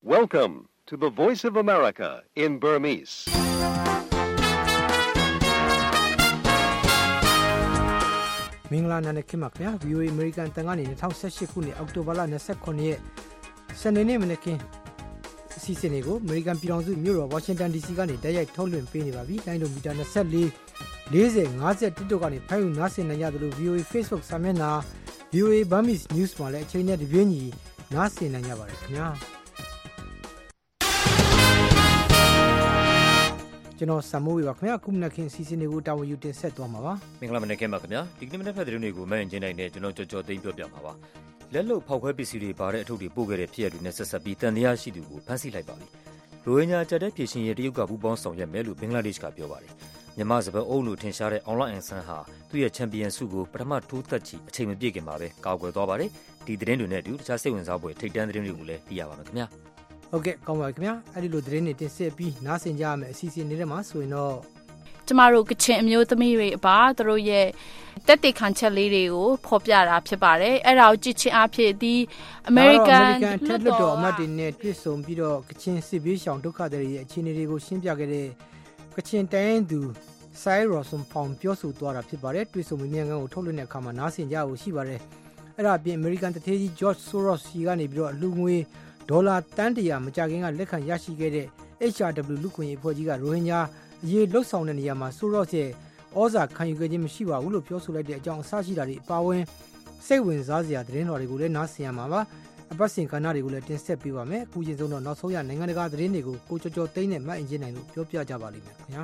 Welcome to the Voice of America in Burmese. ။မင်္ဂလာနံခင်ဗျာ VOA American တန်ကနေ2018ခုနှစ်အောက်တိုဘာလ29ရက်စနေနေ့မနက်ခင်းအစီအစဉ်တွေကို American ပြည်ထောင်စုမြို့တော် Washington DC ကနေတိုက်ရိုက်ထုတ်လွှင့်ပေးနေပါပြီ။လိုင်းဒိုမီတာ24 40 50 TikTok ကနေဖိုင်ယူနားဆင်နိုင်ကြသလို VOA Facebook စာမျက်နှာ VOA Burmese News မှာလည်းအချိန်နဲ့တပြေးညီနားဆင်နိုင်ကြပါတယ်ခင်ဗျာ။ကျွန်တော်စမိုးဝေပါခင်ဗျာခုမနက်ခင်းစီစဉ်တွေကိုတာဝန်ယူတင်ဆက်သွားမှာပါမင်္ဂလာမနက်ခင်းပါခင်ဗျာဒီကနေ့မနက်ဖက်သတင်းတွေကိုမန်ကျင်းနိုင်တဲ့ကျွန်တော်ကြော်သိမ်းပြောပြမှာပါလက်လုံဖောက်ခွဲပစ္စည်းတွေပါတဲ့အထုပ်တွေပို့ခဲ့တဲ့ဖြစ်ရပ်တွေနဲ့ဆက်ဆက်ပြီးတန်တရားရှိသူကိုဖမ်းဆီးလိုက်ပါပြီရိုဟင်ဂျာကြက်တဲ့ပြည်ရှင်ရဲ့တရုတ်ကပူးပေါင်းဆောင်ရွက်မယ်လို့ဘင်္ဂလားဒေ့ရှ်ကပြောပါတယ်မြန်မာစပယ်အုပ်လို့ထင်ရှားတဲ့အွန်လိုင်းအန်ဆန်ဟာသူ့ရဲ့ချန်ပီယံဆုကိုပထမထိုးသက်ချီအချိန်မပြည့်ခင်မှာပဲကာကွယ်သွားပါတယ်ဒီသတင်းတွေနဲ့အတူတခြားစိတ်ဝင်စားဖွယ်ထိပ်တန်းသတင်းတွေကိုလည်းသိရပါမယ်ခင်ဗျာဟုတ်ကဲ့ကောင်းပါပြီခင်ဗျာအဲ့ဒီလိုသတင်းတွေတင်ဆက်ပြီးနားဆင်ကြရမယ်အစီအစဉ်တွေမှာဆိုရင်တော့ကျမတို့ကချင်အမျိုးသမီးတွေအပါသူတို့ရဲ့တက်တေခံချက်လေးတွေကိုဖော်ပြတာဖြစ်ပါတယ်အဲ့ဒါကိုကြည့်ချင်းအဖြစ်ဒီ American ထက်လွတ်တော်အမတ်တွေနဲ့တွေ့ဆုံပြီးတော့ကချင်စစ်ဘေးရှောင်ဒုက္ခသည်တွေရဲ့အခြေအနေတွေကိုရှင်းပြခဲ့တဲ့ကချင်တိုင်းသူဆိုင်ရော်ဆွန်ဖောင်ပြောဆိုသွားတာဖြစ်ပါတယ်တွေ့ဆုံမြင်မြန်ကိုထုတ်လွှင့်တဲ့အခါမှာနားဆင်ကြဖို့ရှိပါတယ်အဲ့ဒါအပြင် American တထေးကြီး George Soros စီကနေပြီးတော့အလူငွေဒေါ်လာတန်း100မကြခင်ကလက်ခံရရှိခဲ့တဲ့ HRW လူခွင့်ရေးအဖွဲ့ကြီးကရိုဟင်ဂျာအရေးလှုပ်ဆောင်တဲ့နေရာမှာဆိုတော့ရဲ့ဩဇာခံယူခဲ့ခြင်းမရှိပါဘူးလို့ပြောဆိုလိုက်တဲ့အကြောင်းအစရှိတာတွေအပါအဝင်စိတ်ဝင်စားစရာသတင်းတော်တွေကိုလည်းနားဆင်ရမှာပါအပတ်စဉ်ကဏ္ဍတွေကိုလည်းတင်ဆက်ပေးပါမယ်အခုချင်းဆုံးတော့နောက်ဆုံးရနိုင်ငံတကာသတင်းတွေကိုကိုကျော်ကျော်သိန်းနဲ့မတ်အင်ဂျင်နိုင်တို့ပြောပြကြပါလိမ့်မယ်ခင်ဗျာ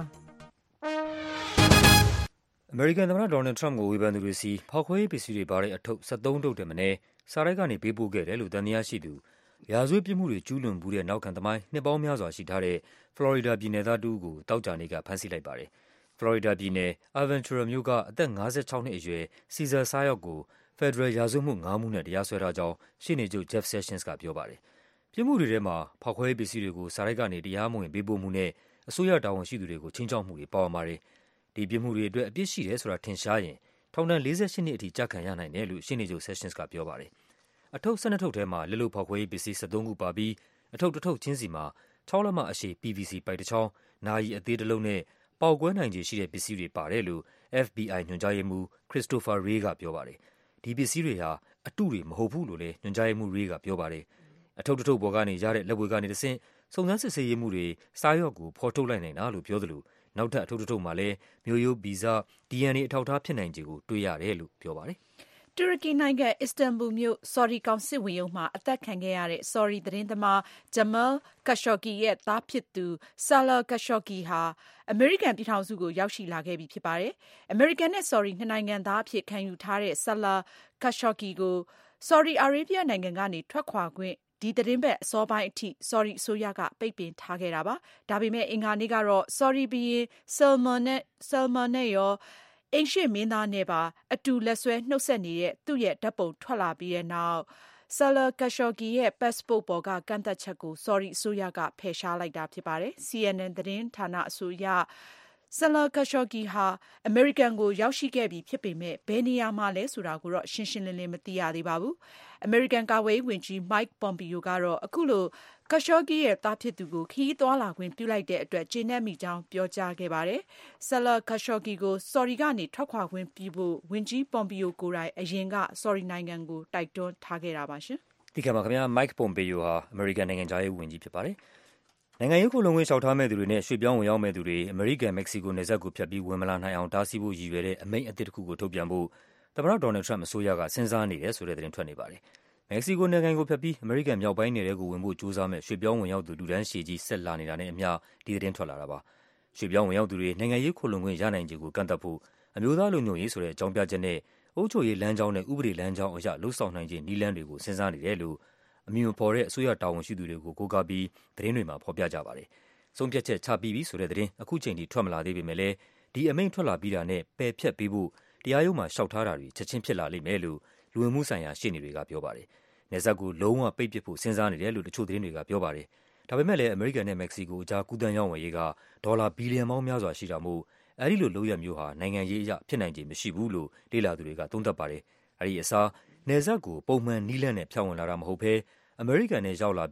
အမေရိကန်သမ္မတဒေါ်နယ်ထရမ့်ကိုဝေဖန်သူတွေစီဖောက်ခွဲရေးပစ္စည်းတွေပါတဲ့အထုပ်73ထုပ်တည်းမင်းစားရိုက်ကနေပေးပို့ခဲ့တယ်လို့တန်တရားရှိသူရာဇဝတ်ပြစ်မှုတွေကျူးလွန်မှုတဲ့နောက်ခံသမိုင်းနှစ်ပေါင်းများစွာရှိထားတဲ့ဖလော်ရီဒါပြည်နယ်သားတူကိုတောက်ကြနေကဖမ်းဆီးလိုက်ပါတယ်။ဖလော်ရီဒါပြည်နယ်အာဗန်ချူရာမြို့ကအသက်56နှစ်အရွယ်စီဇာဆာယော့ကိုဖက်ဒရယ်ရာဇဝတ်မှု9မှုနဲ့တရားစွဲထားကြောင်းရှေ့နေချုပ် Jeff Sessions ကပြောပါတယ်။ပြစ်မှုတွေထဲမှာဖောက်ခွဲရေးပစ္စည်းတွေကိုစားရိုက်ကနေတရားမဝင်ပေးပို့မှုနဲ့အစိုးရတာဝန်ရှိသူတွေကိုချင်းချောက်မှုတွေပါဝင်ပါတယ်။ဒီပြစ်မှုတွေအတွက်အပြစ်ရှိတယ်ဆိုတာထင်ရှားရင်ထောင်ဒဏ်48နှစ်အထိကြခံရနိုင်တယ်လို့ရှေ့နေချုပ် Sessions ကပြောပါတယ်။အထုပ်12ထုပ်ထဲမှာလက်လုံဖောက်ခွဲရေးပစ္စည်း73ခုပါပြီးအထုပ်တစ်ထုပ်ချင်းစီမှာ6လက်မအရှည် PVC ပိုက်တစ်ချောင်း၊နာရီအသေးတစ်လုံးနဲ့ပေါက်ကွဲနိုင်ခြေရှိတဲ့ပစ္စည်းတွေပါတယ်လို့ FBI ညွှန်ကြားရေးမှူး Christopher Wray ကပြောပါတယ်။ဒီပစ္စည်းတွေဟာအတုတွေမဟုတ်ဘူးလို့လည်းညွှန်ကြားရေးမှူး Wray ကပြောပါတယ်။အထုပ်တစ်ထုပ်ပေါ်ကနေရတဲ့လက်ဝေကနေတဆင့်စုံစမ်းစစ်ဆေးရေးမှူးတွေစားရော့ကိုဖော်ထုတ်လိုက်နိုင်တာလို့ပြောသလိုနောက်ထပ်အထုပ်တစ်ထုပ်မှာလည်းမျိုးရိုးဗီဇ DNA အထောက်အထားဖြစ်နိုင်ခြေကိုတွေ့ရတယ်လို့ပြောပါတယ်။တူရကီနိုင်ငံအစ္စတန်ဘူလ်မြို့ဆော်ဒီကောင်စစ်ဝင်ရုံးမှာအသက်ခံခဲ့ရတဲ့ဆော်ဒီသတင်းသမားဂျမယ်ကရှော့ကီရဲ့သားဖြစ်သူဆာလာကရှော့ကီဟာအမေရိကန်ပြည်ထောင်စုကိုရောက်ရှိလာခဲ့ပြီဖြစ်ပါတယ်။အမေရိကန်နဲ့ဆော်ဒီနှစ်နိုင်ငံသားအဖြစ်ခံယူထားတဲ့ဆာလာကရှော့ကီကိုဆော်ဒီအာရေးဗျနိုင်ငံကနေထွက်ခွာခွင့်ဒီသတင်းပတ်အစောပိုင်းအထိဆော်ဒီအစိုးရကပိတ်ပင်ထားခဲ့တာပါ။ဒါပေမဲ့အင်္ဂါနေ့ကတော့ဆော်ဒီဘုရင်ဆယ်မာနဲ့ရောအိမ်ရှေ့မင်းသားနဲ့ပါအတူလက်ဆွဲနှုတ်ဆက်နေတဲ့သူ့ရဲ့ဓာတ်ပုံထွက်လာပြီးတဲ့နောက်ဆာလာကရှော့ကီရဲ့ passport ပေါ်ကကန့်သက်ချက်ကိုဆော်ဒီအစိုးရကဖယ်ရှားလိုက်တာဖြစ်ပါတယ်။ CNN သတင်းဌာနအဆိုအရဆာလာကရှော့ကီဟာအမေရိကန်ကိုရောက်ရှိခဲ့ပြီဖြစ်ပေမဲ့ဘယ်နေရာမှာလဲဆိုတာကိုတော့ရှင်းရှင်းလင်းလင်းမသိရသေးပါဘူး။အမေရိကန်ကာကွယ်ရေးဝန်ကြီး Mike Pompeo ကတော့အခုလိုကရှော့ကီရဲ့သားဖြစ်သူကိုခရီးသွားလာခွင့်ပြုလိုက်တဲ့အတွက်ကျေနပ်မိကြောင်းပြောကြားခဲ့ပါတယ်။ဆာလာကရှော့ကီကိုဆော်ဒီကနေထွက်ခွာခွင့်ပြုဖို့ဝန်ကြီး Pompeo ကိုယ်တိုင်အရင်ကဆော်ဒီနိုင်ငံကိုတိုက်တွန်းထားခဲ့တာပါရှင်။ဒီကမှာခင်ဗျာ Mike Pompeo ဟာအမေရိကန်နိုင်ငံခြားရေးဝန်ကြီးဖြစ်ပါတယ်။နိုင်ငံရေးခိုလှုံခွင့်လျှောက်ထားမဲ့သူတွေနဲ့ရွှေ့ပြောင်းဝင်ရောက်မဲ့သူတွေအမေရိကန်မက္ကဆီကိုနယ်စပ်ကိုဖြတ်ပြီးဝင်မလာနိုင်အောင်တားဆီးဖို့ရည်ရွယ်တဲ့အမိန့်အသစ်တစ်ခုကိုထုတ်ပြန်ဖို့သမ္မတဒေါ်နယ်ထရမ့်အစိုးရကစဉ်းစားနေတယ်ဆိုတဲ့သတင်းထွက်နေပါတယ်။မက္ကဆီကိုနယ်ကိုဖြတ်ပြီးအမေရိကန်မြောက်ပိုင်းနယ်ထဲကိုဝင်ဖို့ကြိုးစားမဲ့ရွှေ့ပြောင်းဝင်ရောက်သူလူဒန်းရှည်ကြီးဆက်လာနေတာနဲ့အမျှဒီသတင်းထွက်လာတာပါ။ရွှေ့ပြောင်းဝင်ရောက်သူတွေနိုင်ငံရေးခိုလှုံခွင့်ရနိုင်ခြေကိုကန့်သတ်ဖို့အမျိုးသားလုံခြုံရေးဆိုတဲ့အကြောင်းပြချက်နဲ့အုပ်ချုပ်ရေးလမ်းကြောင်းနဲ့ဥပဒေလမ်းကြောင်းအရလှုပ်ဆောင်နိုင်ခြေနည်းလမ်းတွေကိုစဉ်းစားနေတယ်လို့အမည်မဖော်တဲ့အစိုးရတာဝန်ရှိသူတွေကိုကိုးကားပြီးသတင်းတွေမှာဖော်ပြကြပါတယ်။ဆုံးဖြတ်ချက်ချပြီးပြီဆိုတဲ့သတင်းအခုချိန်ထိထွက်မလာသေးပေမဲ့လည်းဒီအမိန့်ထွက်လာပြီးတာနဲ့ပယ်ဖျက်ပေးဖို့တရားရုံးမှာလျှောက်ထားတာတွေချက်ချင်းဖြစ်လာလိမ့်မယ်လို့လူဝင်မှုဆိုင်ရာရှေ့နေတွေကပြောပါတယ်။နယ်စပ်ကိုလုံးဝပိတ်ပစ်ဖို့စဉ်းစားနေတယ်လို့တချို့သတင်းတွေကပြောပါတယ်။ဒါပေမဲ့လည်းအမေရိကန်နဲ့မက္ကဆီကိုအကြားကူးသန်းရောင်းဝယ်ရေးကဒေါ်လာဘီလီယံပေါင်းများစွာရှိတာမို့အဲဒီလိုလုပ်ရမျိုးဟာနိုင်ငံရေးအရဖြစ်နိုင်ခြေမရှိဘူးလို့လေ့လာသူတွေကသုံးသပ်ပါတယ်။အဲဒီအစားနယ်စပ်ကိုပုံမှန်နည်းလမ်းနဲ့ဖြတ်ဝင်လာတာမဟုတ်ဘဲအမေရိကန်နဲ့ရောက်လာပြီး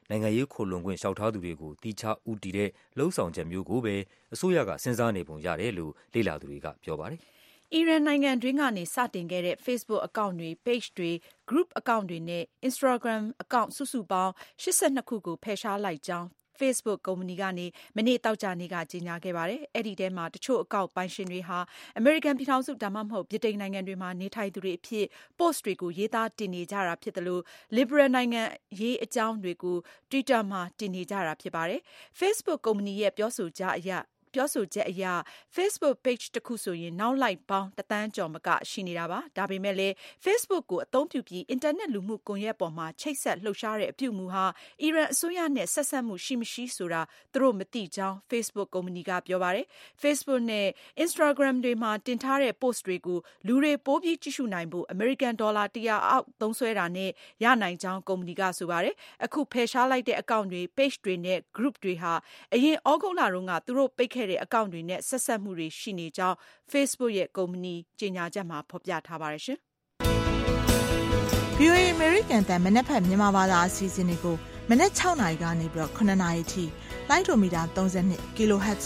နိုင်ငံရေးခိုလှုံခွင့်လျှောက်ထားသူတွေကိုတီးခြားဦးတည်တဲ့လှုံ့ဆော်ချက်မျိုးကိုပဲအစိုးရကစဉ်းစားနေပုံရတယ်လို့လေ့လာသူတွေကပြောပါတယ်အီရန်နိုင်ငံတွင်းကနေစတင်ခဲ့တဲ့ Facebook အကောင့်တွေ Page တွေ Group အကောင့်တွေနဲ့ Instagram အကောင့်စုစုပေါင်း82ခုကိုဖယ်ရှားလိုက်ကြောင်း Facebook ကုမ္ပဏီကနေမနေ့သောကြာနေ့ကကြေညာခဲ့ပါတယ်။အဲဒီထဲမှာတချို့အကောင့်ပိုင်ရှင်တွေဟာအမေရိကန်ပြည်ထောင်စုဒါမှမဟုတ်ဗြိတိန်နိုင်ငံတွေမှာနေထိုင်သူတွေအဖြစ် post တွေကိုရေးသားတင်နေကြတာဖြစ်သလို liberal နိုင်ငံရေးအကြောင်းတွေကို Twitter မှာတင်နေကြတာဖြစ်ပါတယ်။ Facebook ကုမ္ပဏီရဲ့ပြောဆိုချက်အရ Facebook page တစ်ခုဆိုရင်နောက်လိုက်ပေါင်း1 သန်းကျော်မကရှိနေတာပါ။ဒါပေမဲ့လည်း Facebook ကိုအသုံးပြုပြီးအင်တာနက်လူမှုကွန်ရက်ပေါ်မှာချိတ်ဆက်လှုပ်ရှားတဲ့အပြုအမူဟာအီရန်အစိုးရနဲ့ဆက်စပ်မှုရှိမရှိဆိုတာသူတို့မသိကြောင်း Facebook ကုမ္ပဏီကပြောပါတယ်။ Facebook နဲ့ Instagram တွေမှာတင်ထားတဲ့ post တွေကိုလူတွေပိုပြီးကြည့်ရှုနိုင်ဖို့ American $100 အောက်သုံးစွဲတာနဲ့ရနိုင်ကြောင်းကုမ္ပဏီကဆိုပါတယ်။အခုဖယ်ရှားလိုက်တဲ့အကောင့်တွေ page တွေနဲ့ group တွေဟာအရင်ဩဂုတ်လတုန်းကသူတို့ပိတ်ခဲ့တဲ့အကောင့်တွေနဲ့ဆက်စပ်မှုတွေရှိနေကြောင်း Facebook ရဲ့ကုမ္ပဏီကြေညာချက်မှာဖော်ပြထားပါတယ်ရှင်။ VOA American တန်မနက်ဖြန်မြန်မာဘာသာအစီအစဉ်တွေကိုမနက်6နာရီကနေပြီးတော့9နာရီထိလိုင်းဒိုမီတာ32 kHz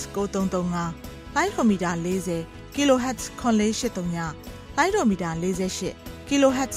9335လိုင်းဒိုမီတာ40 kHz 9483လိုင်းဒိုမီတာ48 kHz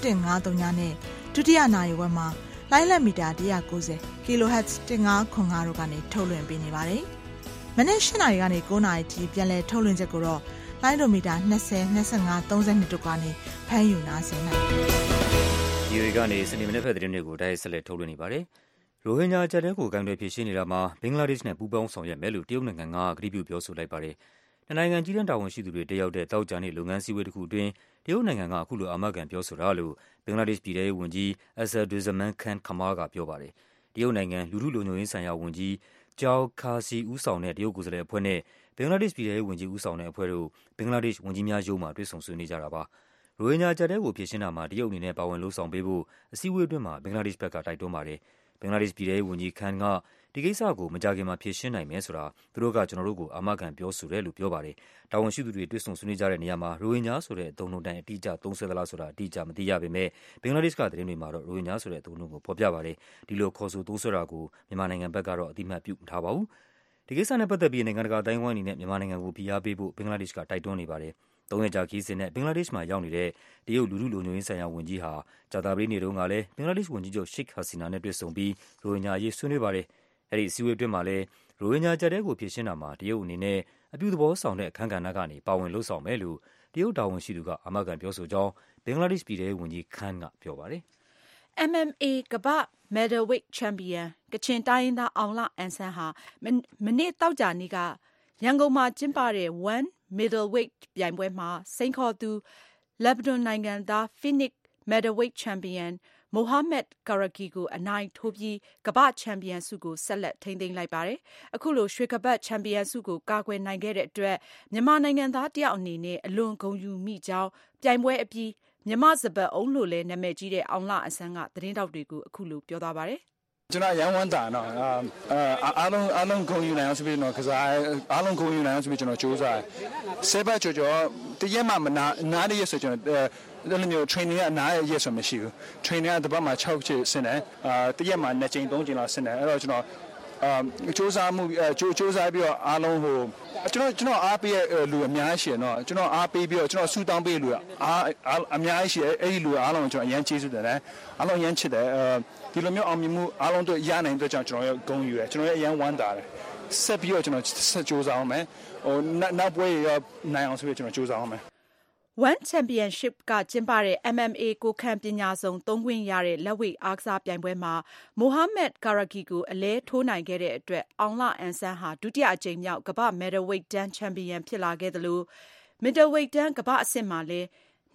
6153နဲ့ဒုတိယနာရီဝက်မှာလိုင်းလက်မီတာ190 kHz 1505တို့ကနေထုတ်လွှင့်ပေးနေပါတယ်။မနေ့8နာရီကနေ9နာရီထိပြန်လည်ထုတ်လွှင့်ချက်ကိုတော့လိုင်းဒိုမီတာ20 25 32တို့ကနေဖမ်းယူနားဆင်နိုင်ပါတယ်။ VOA ကနေစနေမနေ့ဖက်သတင်းတွေကိုတိုက်ရိုက်ဆက်လက်ထုတ်လွှင့်နေပါတယ်။ရိုဟင်ဂျာအကျပ်တဲကိုဂိုင်းတွေဖြစ်ရှင်းနေတာမှာဘင်္ဂလားဒေ့ရှ်နဲ့ပူးပေါင်းဆောင်ရွက်မယ်လို့တရုတ်နိုင်ငံကကတိပြုပြောဆိုလိုက်ပါတယ်။နိုင်ငံကြီးတန်းတာဝန်ရှိသူတွေတက်ရောက်တဲ့တောက်ကြနေ့လုပ်ငန်းစည်းဝေးတစ်ခုအတွင်းတရုတ်နိုင်ငံကအခုလိုအာမခံပြောဆိုတာလို့ဘင်္ဂလားဒေ့ရှ်ပြည်ထောင်စုဝန်ကြီး Asaduzzaman Khan Kamal ကပြောပါတယ်။တရုတ်နိုင်ငံလူထုလုံခြုံရေးဆိုင်ရာဝန်ကြီးZhao Kasi ဦးဆောင်တဲ့တရုတ်ကိုယ်စားလှယ်အဖွဲ့နဲ့ဘင်္ဂလားဒေ့ရှ်ပြည်ထောင်စုဝန်ကြီးဦးဆောင်တဲ့အဖွဲ့တို့ဘင်္ဂလားဒေ့ရှ်ဝန်ကြီးများရုံးမှာတွေ့ဆုံဆွေးနွေးကြတာပါ။ရိုဟင်ဂျာအကျပ်တဲကိုဖြေရှင်းတာမှာတရုတ်အနေနဲ့ပါဝင်လုပ်ဆောင်ပေးဖို့အစည်းအဝေးအတွင်းမှာဘင်္ဂလားဒေ့ရှ်ဘက်ကတိုက်တွန်းပါတယ်။ဘင်္ဂလားဒေ့ရှ်ပြည်ထောင်စုဝန်ကြီး Khan ကဒီကိစ္စကိုမကြာခင်မှာဖြေရှင်းနိုင်မယ်ဆိုတာသူတို့ကကျွန်တော်တို့ကိုအာမခံပြောဆိုတယ်လို့ပြောပါတယ်။တာဝန်ရှိသူတွေတွေ့ဆုံဆွေးနွေးကြတဲ့နေရာမှာရိုဟင်ဂျာဆိုတဲ့အသုံးအနှုန်းတိုင်းအတိအကျသုံးစွဲသလားဆိုတာအတိအကျမသိရပေမဲ့ဘင်္ဂလားဒေ့ရှ်ကသတင်းတွေမှာတော့ရိုဟင်ဂျာဆိုတဲ့အသုံးအနှုန်းကိုဖော်ပြပါတယ်။ဒီလိုခေါ်ဆိုသုံးစွဲတာကိုမြန်မာနိုင်ငံဘက်ကတော့အတိအမှတ်ပြုမထားပါဘူး။ဒီကိစ္စနဲ့ပတ်သက်ပြီးနိုင်ငံတကာအတိုင်းအဝိုင်းအနေနဲ့မြန်မာနိုင်ငံကိုဖိအားပေးဖို့ဘင်္ဂလားဒေ့ရှ်ကတိုက်တွန်းနေပါတယ်။3 ရက်ကြာခရီးစဉ်နဲ့ဘင်္ဂလားဒေ့ရှ်မှာရောက်နေတဲ့တရုတ်လူထုလုံခြုံရေးဆိုင်ရာဝန်ကြီးဟာကြာသပတေးနေ့တုန်းကလည်းဘင်္ဂလားဒေ့ရှ်ဝန်ကြီးချုပ် Sheikh Hasina နဲ့တွေ့ဆုံပြီးရိုဟင်ဂျာအရေးဆွေးနွေးပါတယ်။အဲဒီအစည်းအဝေးအတွင်းမှာလည်းရိုဟင်ဂျာအကျပ်တဲကိုဖြေရှင်းတာမှာတရုတ်အနေနဲ့အပြုသဘောဆောင်တဲ့အခန်းကဏ္ဍကနေပါဝင်လုပ်ဆောင်မယ်လို့တရုတ်တာဝန်ရှိသူကအာမခံပြောဆိုကြောင်းဘင်္ဂလားဒေ့ရှ်ပြည်ထောင်စုဝန်ကြီး Khan ကပြောပါတယ်။ MMA ကမ္ဘာ့ Middleweight Champion ကချင်တိုင်းရင်းသားအောင်လအန်ဆန်းဟာမနေ့သောကြာနေ့ကရန်ကုန်မှာကျင်းပတဲ့ One Middleweight ပြိုင်ပွဲမှာစိန်ခေါ်သူလက်ဘနွန်နိုင်ငံသား Phoenix Middleweight Champion Mohamed Karaki ကိုအနိုင်ထိုးပြီးကမ္ဘာ့ချန်ပီယံဆုကိုဆက်လက်ထိန်းသိမ်းလိုက်ပါတယ်။အခုလိုရွှေကပတ်ချန်ပီယံဆုကိုကာကွယ်နိုင်ခဲ့တဲ့အတွက်မြန်မာနိုင်ငံသားတယောက်အနေနဲ့အလွန်ဂုဏ်ယူမိကြောင်းပြိုင်ပွဲအပြီးမြန်မာစပတ်အုံးလို့လည်းနာမည်ကြီးတဲ့အောင်လအဆန်းကသတင်းတောက်တွေကိုအခုလိုပြောသွားပါတယ်။ကျွန်တော်ရန်ဝမ်းတာနော်အားလုံးဂုဏ်ယူနိုင်အောင်ဆိုပြီးတော့ကစားအားလုံးဂုဏ်ယူနိုင်အောင်ဆိုပြီးကျွန်တော်ကြိုးစားဆေးပတ်ကြောတရက်မှမနားရရဆိုကျွန်တော်အဲ့လိုမျိုး training ကအနားရဆိုမရှိဘူး training ကတစ်ပတ်မှာ6ချက်ဆင်းတယ်တရက်မှာ2ချိန်3ချိန်လောက်ဆင်းတယ်အဲ့တော့ကျွန်တော်စူးစမ်းမှုစူးစမ်းပြီးတော့အားလုံးဟိုကျွန်တော်အားပေးလူအများကြီးရှိတယ်နော်ကျွန်တော်အားပေးပြီးတော့ကျွန်တော်ဆူတောင်းပေးလူအများကြီးရှိတယ်အဲ့ဒီလူအားလုံးကျွန်တော်အရန်ကျေးဇူးတင်တယ်အားလုံးအရန်ချစ်တယ်ဒီလိုမျိုးအောင်မြင်မှုအားလုံးတို့ရနိုင်တဲ့ကြောင့်ကျွန်တော်ဂုဏ်ယူတယ်ကျွန်တော်အရန်ဝမ်းသာတယ်ဆက်ပြီးတော့ကျွန်တော်ဆက်စူးစမ်းအောင်မယ်ဟိုနောက်ပွဲရနိုင်အောင်ဆိုပြီးကျွန်တော်စူးစမ်းအောင်မယ် One Championship ကကျင်းပတဲ့ MMA ကိုခံပညာစုံ3ခွင့်ရတဲ့လက်ဝှေ့အားကစားပြိုင်ပွဲမှာ Mohamed Karaki ကိုအလဲထိုးနိုင်ခဲ့တဲ့အတွက်အောင်လအန်ဆန်းဟာဒုတိယအကြိမ်မြောက်ကမ္ဘာ့ Middleweight တန်းချန်ပီယံဖြစ်လာခဲ့သလို Middleweight တန်းကမ္ဘာအဆင့်မှာလည်း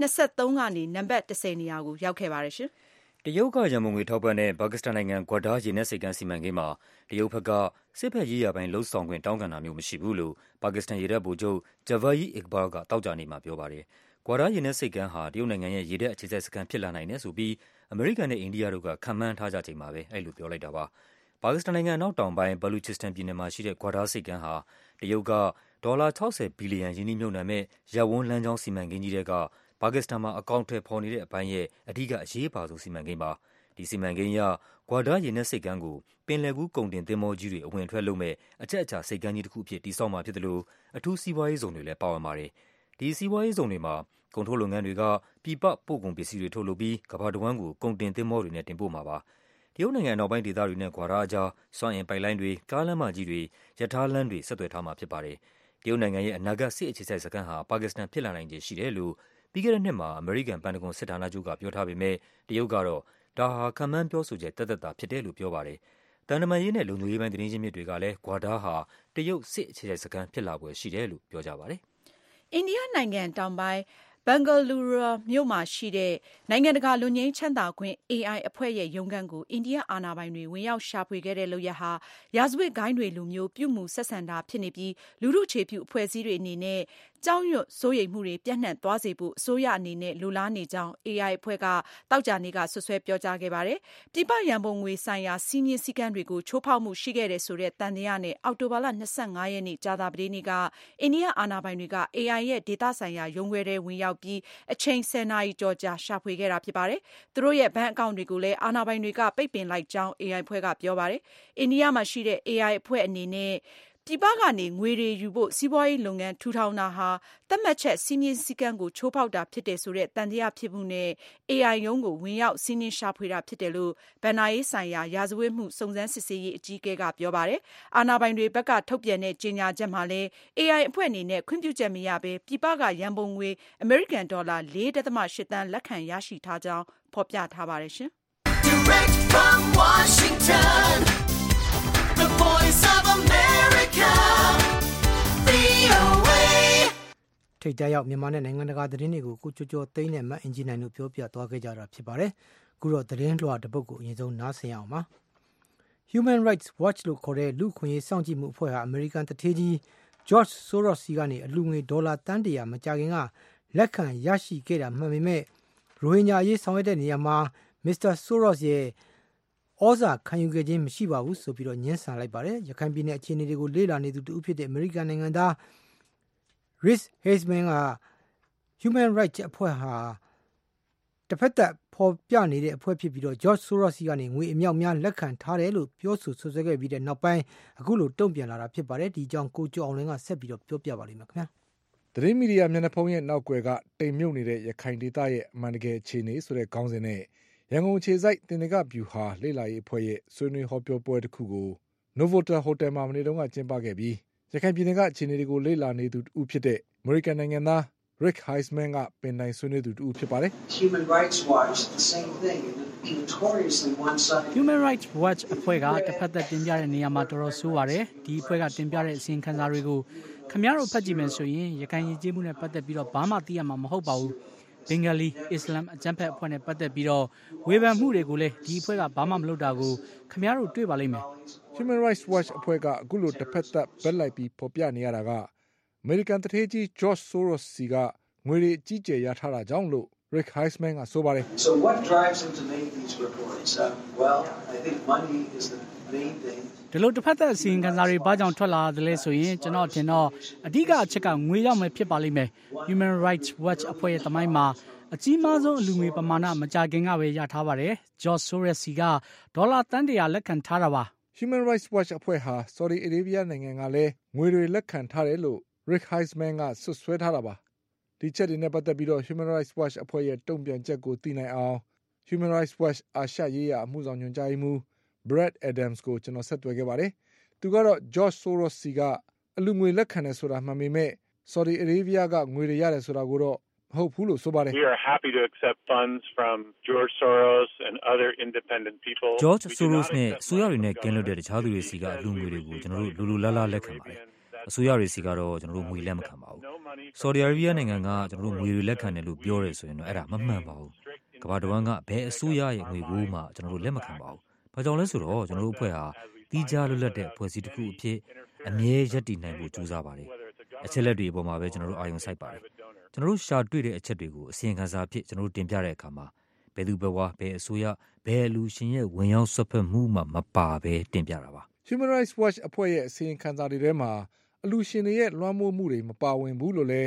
23ကနေနံပါတ်10နေရာကိုရောက်ခဲ့ပါတယ်ရှင်။တရုတ်ကရန်ပုံငွေထောက်ပံ့တဲ့ပါကစ္စတန်နိုင်ငံဂွာဒါရေနက်ဆိပ်ကမ်းစီမံကိန်းမှာတရုတ်ဘက်ကစစ်ဘက်ရေးရာပိုင်းလှုပ်ဆောင်ခွင့်တောင်းခံတာမျိုးမရှိဘူးလို့ပါကစ္စတန်ရေတပ်ဗိုလ်ချုပ် Javaid Iqbal ကတောက်ကြနေမှာပြောပါတယ်။ဂွာဒါရေနက်ဆိပ်ကမ်းဟာတရုတ်နိုင်ငံရဲ့ရေတပ်အခြေစိုက်စခန်းဖြစ်လာနိုင်တယ်ဆိုပြီးအမေရိကန်နဲ့အိန္ဒိယတို့ကခန့်မှန်းထားကြချိန်မှာပဲအဲ့လိုပြောလိုက်တာပါ။ပါကစ္စတန်နိုင်ငံနောက်တောင်ပိုင်းဘလူချစ္စတန်ပြည်နယ်မှာရှိတဲ့ဂွာဒါဆိပ်ကမ်းဟာတရုတ်ကဒေါ်လာ60ဘီလီယံရင်းနှီးမြှုပ်နှံမဲ့ရပ်ဝန်းလမ်းကြောင်းစီမံကိန်းကြီးတွေကပါကစ္စတန်မှာအကောင့်ထဲပေါ်နေတဲ့အပိုင်းရဲ့အဓိကအရေးပါဆုံးစီမံကိန်းပါဒီစီမံကိန်းအရဂွာဒါရေနက်ဆိပ်ကမ်းကိုပင်လယ်ကူးကုန်တင်သင်္ဘောကြီးတွေအဝင်အထွက်လုပ်မဲ့အချက်အချာဆိပ်ကမ်းကြီးတစ်ခုအဖြစ်တည်ဆောက်မှာဖြစ်တယ်လို့အထူးစီးပွားရေးဇုံတွေလည်းပါဝင်ပါတယ်။ဒီစီးပွားရေးဇုံတွေမှာကုန်ထုတ်လုပ်ငန်းတွေကပြည်ပပို့ကုန်ပစ္စည်းတွေထုတ်လုပ်ပြီးကမ္ဘာတစ်ဝန်းကိုကုန်တင်သင်္ဘောတွေနဲ့တင်ပို့မှာပါ။တရုတ်နိုင်ငံနောက်ပိုင်းဒေသတွေနဲ့ဂွာဒါအကြားစွမ်းအင်ပိုက်လိုင်းတွေကားလမ်းမကြီးတွေရထားလမ်းတွေဆက်သွယ်ထားမှာဖြစ်ပါတယ်။တရုတ်နိုင်ငံရဲ့အနာဂတ်စစ်အခြေစိုက်စခန်းဟာပါကစ္စတန်ဖြစ်လာနိုင်ခြေရှိတယ်လို့ပြီးခဲ့တဲ့နှစ်မှာအမေရိကန်ပန်တဂွန်စစ်ဌာနချုပ်ကပြောထားပေမဲ့တရုတ်ကတော့ဒါဟာခန့်မှန်းပြောဆိုချက်သက်သာဖြစ်တယ်လို့ပြောပါတယ်။တန်တမာရေးနဲ့လုံခြုံရေးပိုင်းသတင်းရင်းမြစ်တွေကလည်းဂွာဒါဟာတရုတ်စစ်အခြေစိုက်စခန်းဖြစ်လာပွဲရှိတယ်လို့ပြောကြပါတယ်။အိန္ဒိယနိုင်ငံတောင်ပိုင်းဘန်ဂလူရူမြို့မှာရှိတဲ့နိုင်ငံတကာလွတ်ငြိမ်းချမ်းသာခွင့် AI အဖွဲ့ရဲ့ရုံးခန်းကိုအိန္ဒိယအာဏာပိုင်တွေဝင်ရောက်ရှာဖွေခဲ့တဲ့လုပ်ရပ်ဟာရာဇဝတ်ဂိုဏ်းတွေလူမျိုးပြုမှုဆက်ဆံတာဖြစ်နေပြီးလူထုအခြေပြုအဖွဲ့အစည်းတွေအနေနဲ့ကြောက်ရွံ့စိုးရိမ်မှုတွေပြန့်နှံ့သွားစေဖို့အစိုးရအနေနဲ့လိုလားနေကြောင်း AI အဖွဲ့ကသောကြာနေ့ကဆွဆွဲပြောကြားခဲ့ပါတယ်။ပြည်ပရန်ပုံငွေဆိုင်ရာစီးမြင့်စည်းကမ်းတွေကိုချိုးဖောက်မှုရှိခဲ့တဲ့ဆိုတဲ့သံသယနဲ့အောက်တိုဘာလ25ရက်နေ့ကြာသပတေးနေ့ကအိန္ဒိယအာဏာပိုင်တွေက AI ရဲ့ဒေတာဆိုင်ရာရုံးခွဲထဲဝင်ရောက်ပြီးအချိန်10နာရီကျော်ကြာရှာဖွေခဲ့တာဖြစ်ပါတယ်။သူတို့ရဲ့ဘဏ်အကောင့်တွေကိုလည်းအာဏာပိုင်တွေကပိတ်ပင်လိုက်ကြောင်း AI အဖွဲ့ကပြောပါတယ်။အိန္ဒိယမှာရှိတဲ့ AI အဖွဲ့အနေနဲ့ပြည်ပကနေငွေတွေယူဖို့စီးပွားရေးလုပ်ငန်းထူထောင်တာဟာသတ်မှတ်ချက်စီးမြင့်စည်းကမ်းကိုချိုးဖောက်တာဖြစ်တယ်ဆိုတဲ့တန်တရားဖြစ်မှုနဲ့ AI ရုံးကိုဝင်ရောက်စီးနင်းရှာဖွေတာဖြစ်တယ်လို့ဘဏ္ဍာရေးဆိုင်ရာရာဇဝတ်မှုစုံစမ်းစစ်ဆေးရေးအကြီးအကဲကပြောပါတယ်။အာဏာပိုင်တွေဘက်ကထုတ်ပြန်တဲ့ကြေညာချက်မှာလည်း AI အဖွဲ့အနေနဲ့ခွင့်ပြုချက်မရဘဲပြည်ပကရန်ပုံငွေအမေရိကန်ဒေါ်လာ 4.8 သန်းလက်ခံရရှိထားကြောင်းဖော်ပြထားပါတယ်ရှင်။ Direct from Washington, the voice of America, VOA ထိပ်တိုက်ရောက်မြန်မာနဲ့နိုင်ငံတကာသတင်းတွေကိုကိုကျော်သိန်းနဲ့မအင်ဂျီနိုင်တို့ပြောပြသွားခဲ့ကြတာဖြစ်ပါတယ်။အခုတော့သတင်းလွှာတစ်ပုဒ်ကိုအရင်ဆုံးနားဆင်ရအောင်ပါ။ Human Rights Watch လို့ခေါ်တဲ့လူ့ခွင့်ရေးစောင့်ကြည့်မှုအဖွဲ့ဟာအမေရိကန်တထေးကြီး George Soros စီကနေအလူငွေဒေါ်လာတန်း100မကြာခင်ကလက်ခံရရှိခဲ့တာမှန်ပေမဲ့ရိုဟင်ဂျာအရေးဆောင်ရွက်တဲ့နေရာမှာ Mr. Soros ရဲ့ဩဇာခံယူခဲ့ခြင်းမရှိပါဘူးဆိုပြီးတော့ညှင်းဆန်လိုက်ပါတယ်။ရခိုင်ပြည်နယ်အခြေအနေတွေကိုလေ့လာနေသူတူဖြစ်တဲ့အမေရိကန်နိုင်ငံသား Rick Heizman က Human Rights အဖွဲ့ဟာတစ်ဖက်သက်ဖော်ပြနေတဲ့အဖွဲ့ဖြစ်ပြီးတော့ George Soros ကနေငွေအမြောက်များလက်ခံထားတယ်လို့ပြောဆိုဆွဆွဲခဲ့ပြီးတဲ့နောက်ပိုင်းအခုလိုတုံ့ပြန်လာတာဖြစ်ပါတယ်။ဒီကြောင့်ကိုကျော်အောင်လင်းကဆက်ပြီးတော့ပြောပြပါလိမ့်မယ်ခင်ဗျာ။သတင်းမီဒီယာမျက်နှာဖုံးရဲ့နောက်ွယ်ကတိမ်မြုပ်နေတဲ့ရခိုင်ဒေသရဲ့အမှန်တကယ်အခြေအနေဆိုတဲ့ခေါင်းစဉ်နဲ့ရန်ကုန်အခြေစိုက်တင်နကဗျူဟာလေ့လာရေးအဖွဲ့ရဲ့ဆွေးနွေးဟောပြောပွဲတစ်ခုကို Novotel Hotel မှာမနေ့တုန်းကကျင်းပခဲ့ပြီးရခိုင်ပြည်နယ်ကအခြေအနေတွေကိုလေ့လာနေသူတူဖြစ်တဲ့ American နိုင်ငံသား Rick Heizman ကပင်တိုင်ဆွေးနွေးသူတူဖြစ်ပါတယ်။ Human Rights Watch the same thing notoriously one-sided Human Rights Watch အဖွဲ့ကတစ်ဖက်သက်တင်ပြတဲ့နေရာမှာတော်တော်ဆိုးပါတယ်။ဒီအဖွဲ့ကတင်ပြတဲ့အစီရင်ခံစာတွေကိုခင်ဗျားတို့ဖတ်ကြည့်မယ်ဆိုရင်ရခိုင်ရည်ကြီးမှုနဲ့ပတ်သက်ပြီးတော့ဘာမှသိရမှာမဟုတ်ပါဘူး။ဘင်္ဂလီအစ္စလာမ်အကြမ်းဖက်အဖွဲ့နဲ့ပတ်သက်ပြီးတော့ဝေဖန်မှုတွေကိုလည်းဒီအဖွဲ့ကဘာမှမလုပ်တာကိုခင်ဗျားတို့တွေ့ပါလိမ့်မယ်။ Human Rights Watch အဖွဲ့ကအခုလိုတစ်ဖက်သက်ဘက်လိုက်ပြီးဖော်ပြနေရတာကအမေရိကန်တထေးကြီး George Soros စီကငွေတွေအကြီးကျယ်ရထားတာကြောင့်လို့ Rick Heizman ကဆိုပါတယ်။ So what drives him to make these reports? Well, I think money is the main thing. ဒီလိုတစ်ဖက်သက်အစီရင်ခံစာတွေဘာကြောင့်ထွက်လာတယ်လဲဆိုရင်ကျွန်တော်ထင်တော့အဓိကအချက်ကငွေရောက်မယ်ဖြစ်ပါလိမ့်မယ်။ Human Rights Watch အဖွဲ့ရဲ့သမိုင်းမှာအကြီးမားဆုံးအလူငွေပမာဏမကြာခင်ကပဲရထားပါတယ်။ George Soros စီကဒေါ်လာတန်း100လက်ခံထားတာပါ။ Human Rights Watch အဖွဲ့ဟာ Saudi Arabia နိုင်ငံကလည်းငွေတွေလက်ခံထားတယ်လို့ Rick Heizman ကဆွဆွဲထားတာပါ။ဒီချက်တွေနဲ့ပတ်သက်ပြီးတော့ Human Rights Watch အဖွဲ့ရဲ့တုံ့ပြန်ချက်ကိုသိနိုင်အောင် Human Rights Watch အာရှရေးရာအမှုဆောင်ညွှန်ကြားရေးမှူး Brad Adams ကိုကျွန်တော်ဆက်သွယ်ခဲ့ပါတယ်။သူကတော့ George Soros စီကအလူငွေလက်ခံတယ်ဆိုတာမှန်ပေမဲ့ Saudi Arabia ကငွေတွေရတယ်ဆိုတာကိုတော့မဟုတ်ဘူးလို့ဆိုပါတယ်။ We are happy to accept funds from George Soros and other independent people. George Soros နဲ့အစိုးရတွေနဲ့ကင်းလွတ်တဲ့တခြားသူတွေစီကအလူငွေတွေကိုကျွန်တော်တို့လူလားလားလက်ခံပါတယ်။အစိုးရတွေစီကတော့ကျွန်တော်တို့ငွေလက်မခံပါဘူး။ Saudi Arabia နိုင်ငံကကျွန်တော်တို့ငွေတွေလက်ခံတယ်လို့ပြောရဲဆိုရင်တော့အဲ့ဒါမမှန်ပါဘူး။ကမ္ဘာတစ်ဝန်းကဘယ်အစိုးရရဲ့ငွေကိုမှကျွန်တော်တို့လက်မခံပါဘူး။ဘာကြောင့်လဲဆိုတော့ကျွန်တော်တို့အဖွဲ့ဟာတီးခြားလွတ်လပ်တဲ့အဖွဲ့အစည်းတစ်ခုအဖြစ်အမြဲရပ်တည်နိုင်ဖို့ကြိုးစားပါတယ်။အချက်လက်တွေအပေါ်မှာပဲကျွန်တော်တို့အာရုံစိုက်ပါတယ်။ကျွန်တော်တို့ရှာတွေ့တဲ့အချက်တွေကိုအစီရင်ခံစာအဖြစ်ကျွန်တော်တို့တင်ပြတဲ့အခါမှာဘယ်သူဘယ်ဝါဘယ်အစိုးရဘယ်လူရှင်ရဲ့ဝင်ရောက်ဆွတ်ဖက်မှုမှမပါဘဲတင်ပြတာပါ။ Human Rights Watch အဖွဲ့ရဲ့အစီရင်ခံစာတွေထဲမှာအလူရှင်တွေရဲ့လွှမ်းမိုးမှုတွေမပါဝင်ဘူးလို့လည်း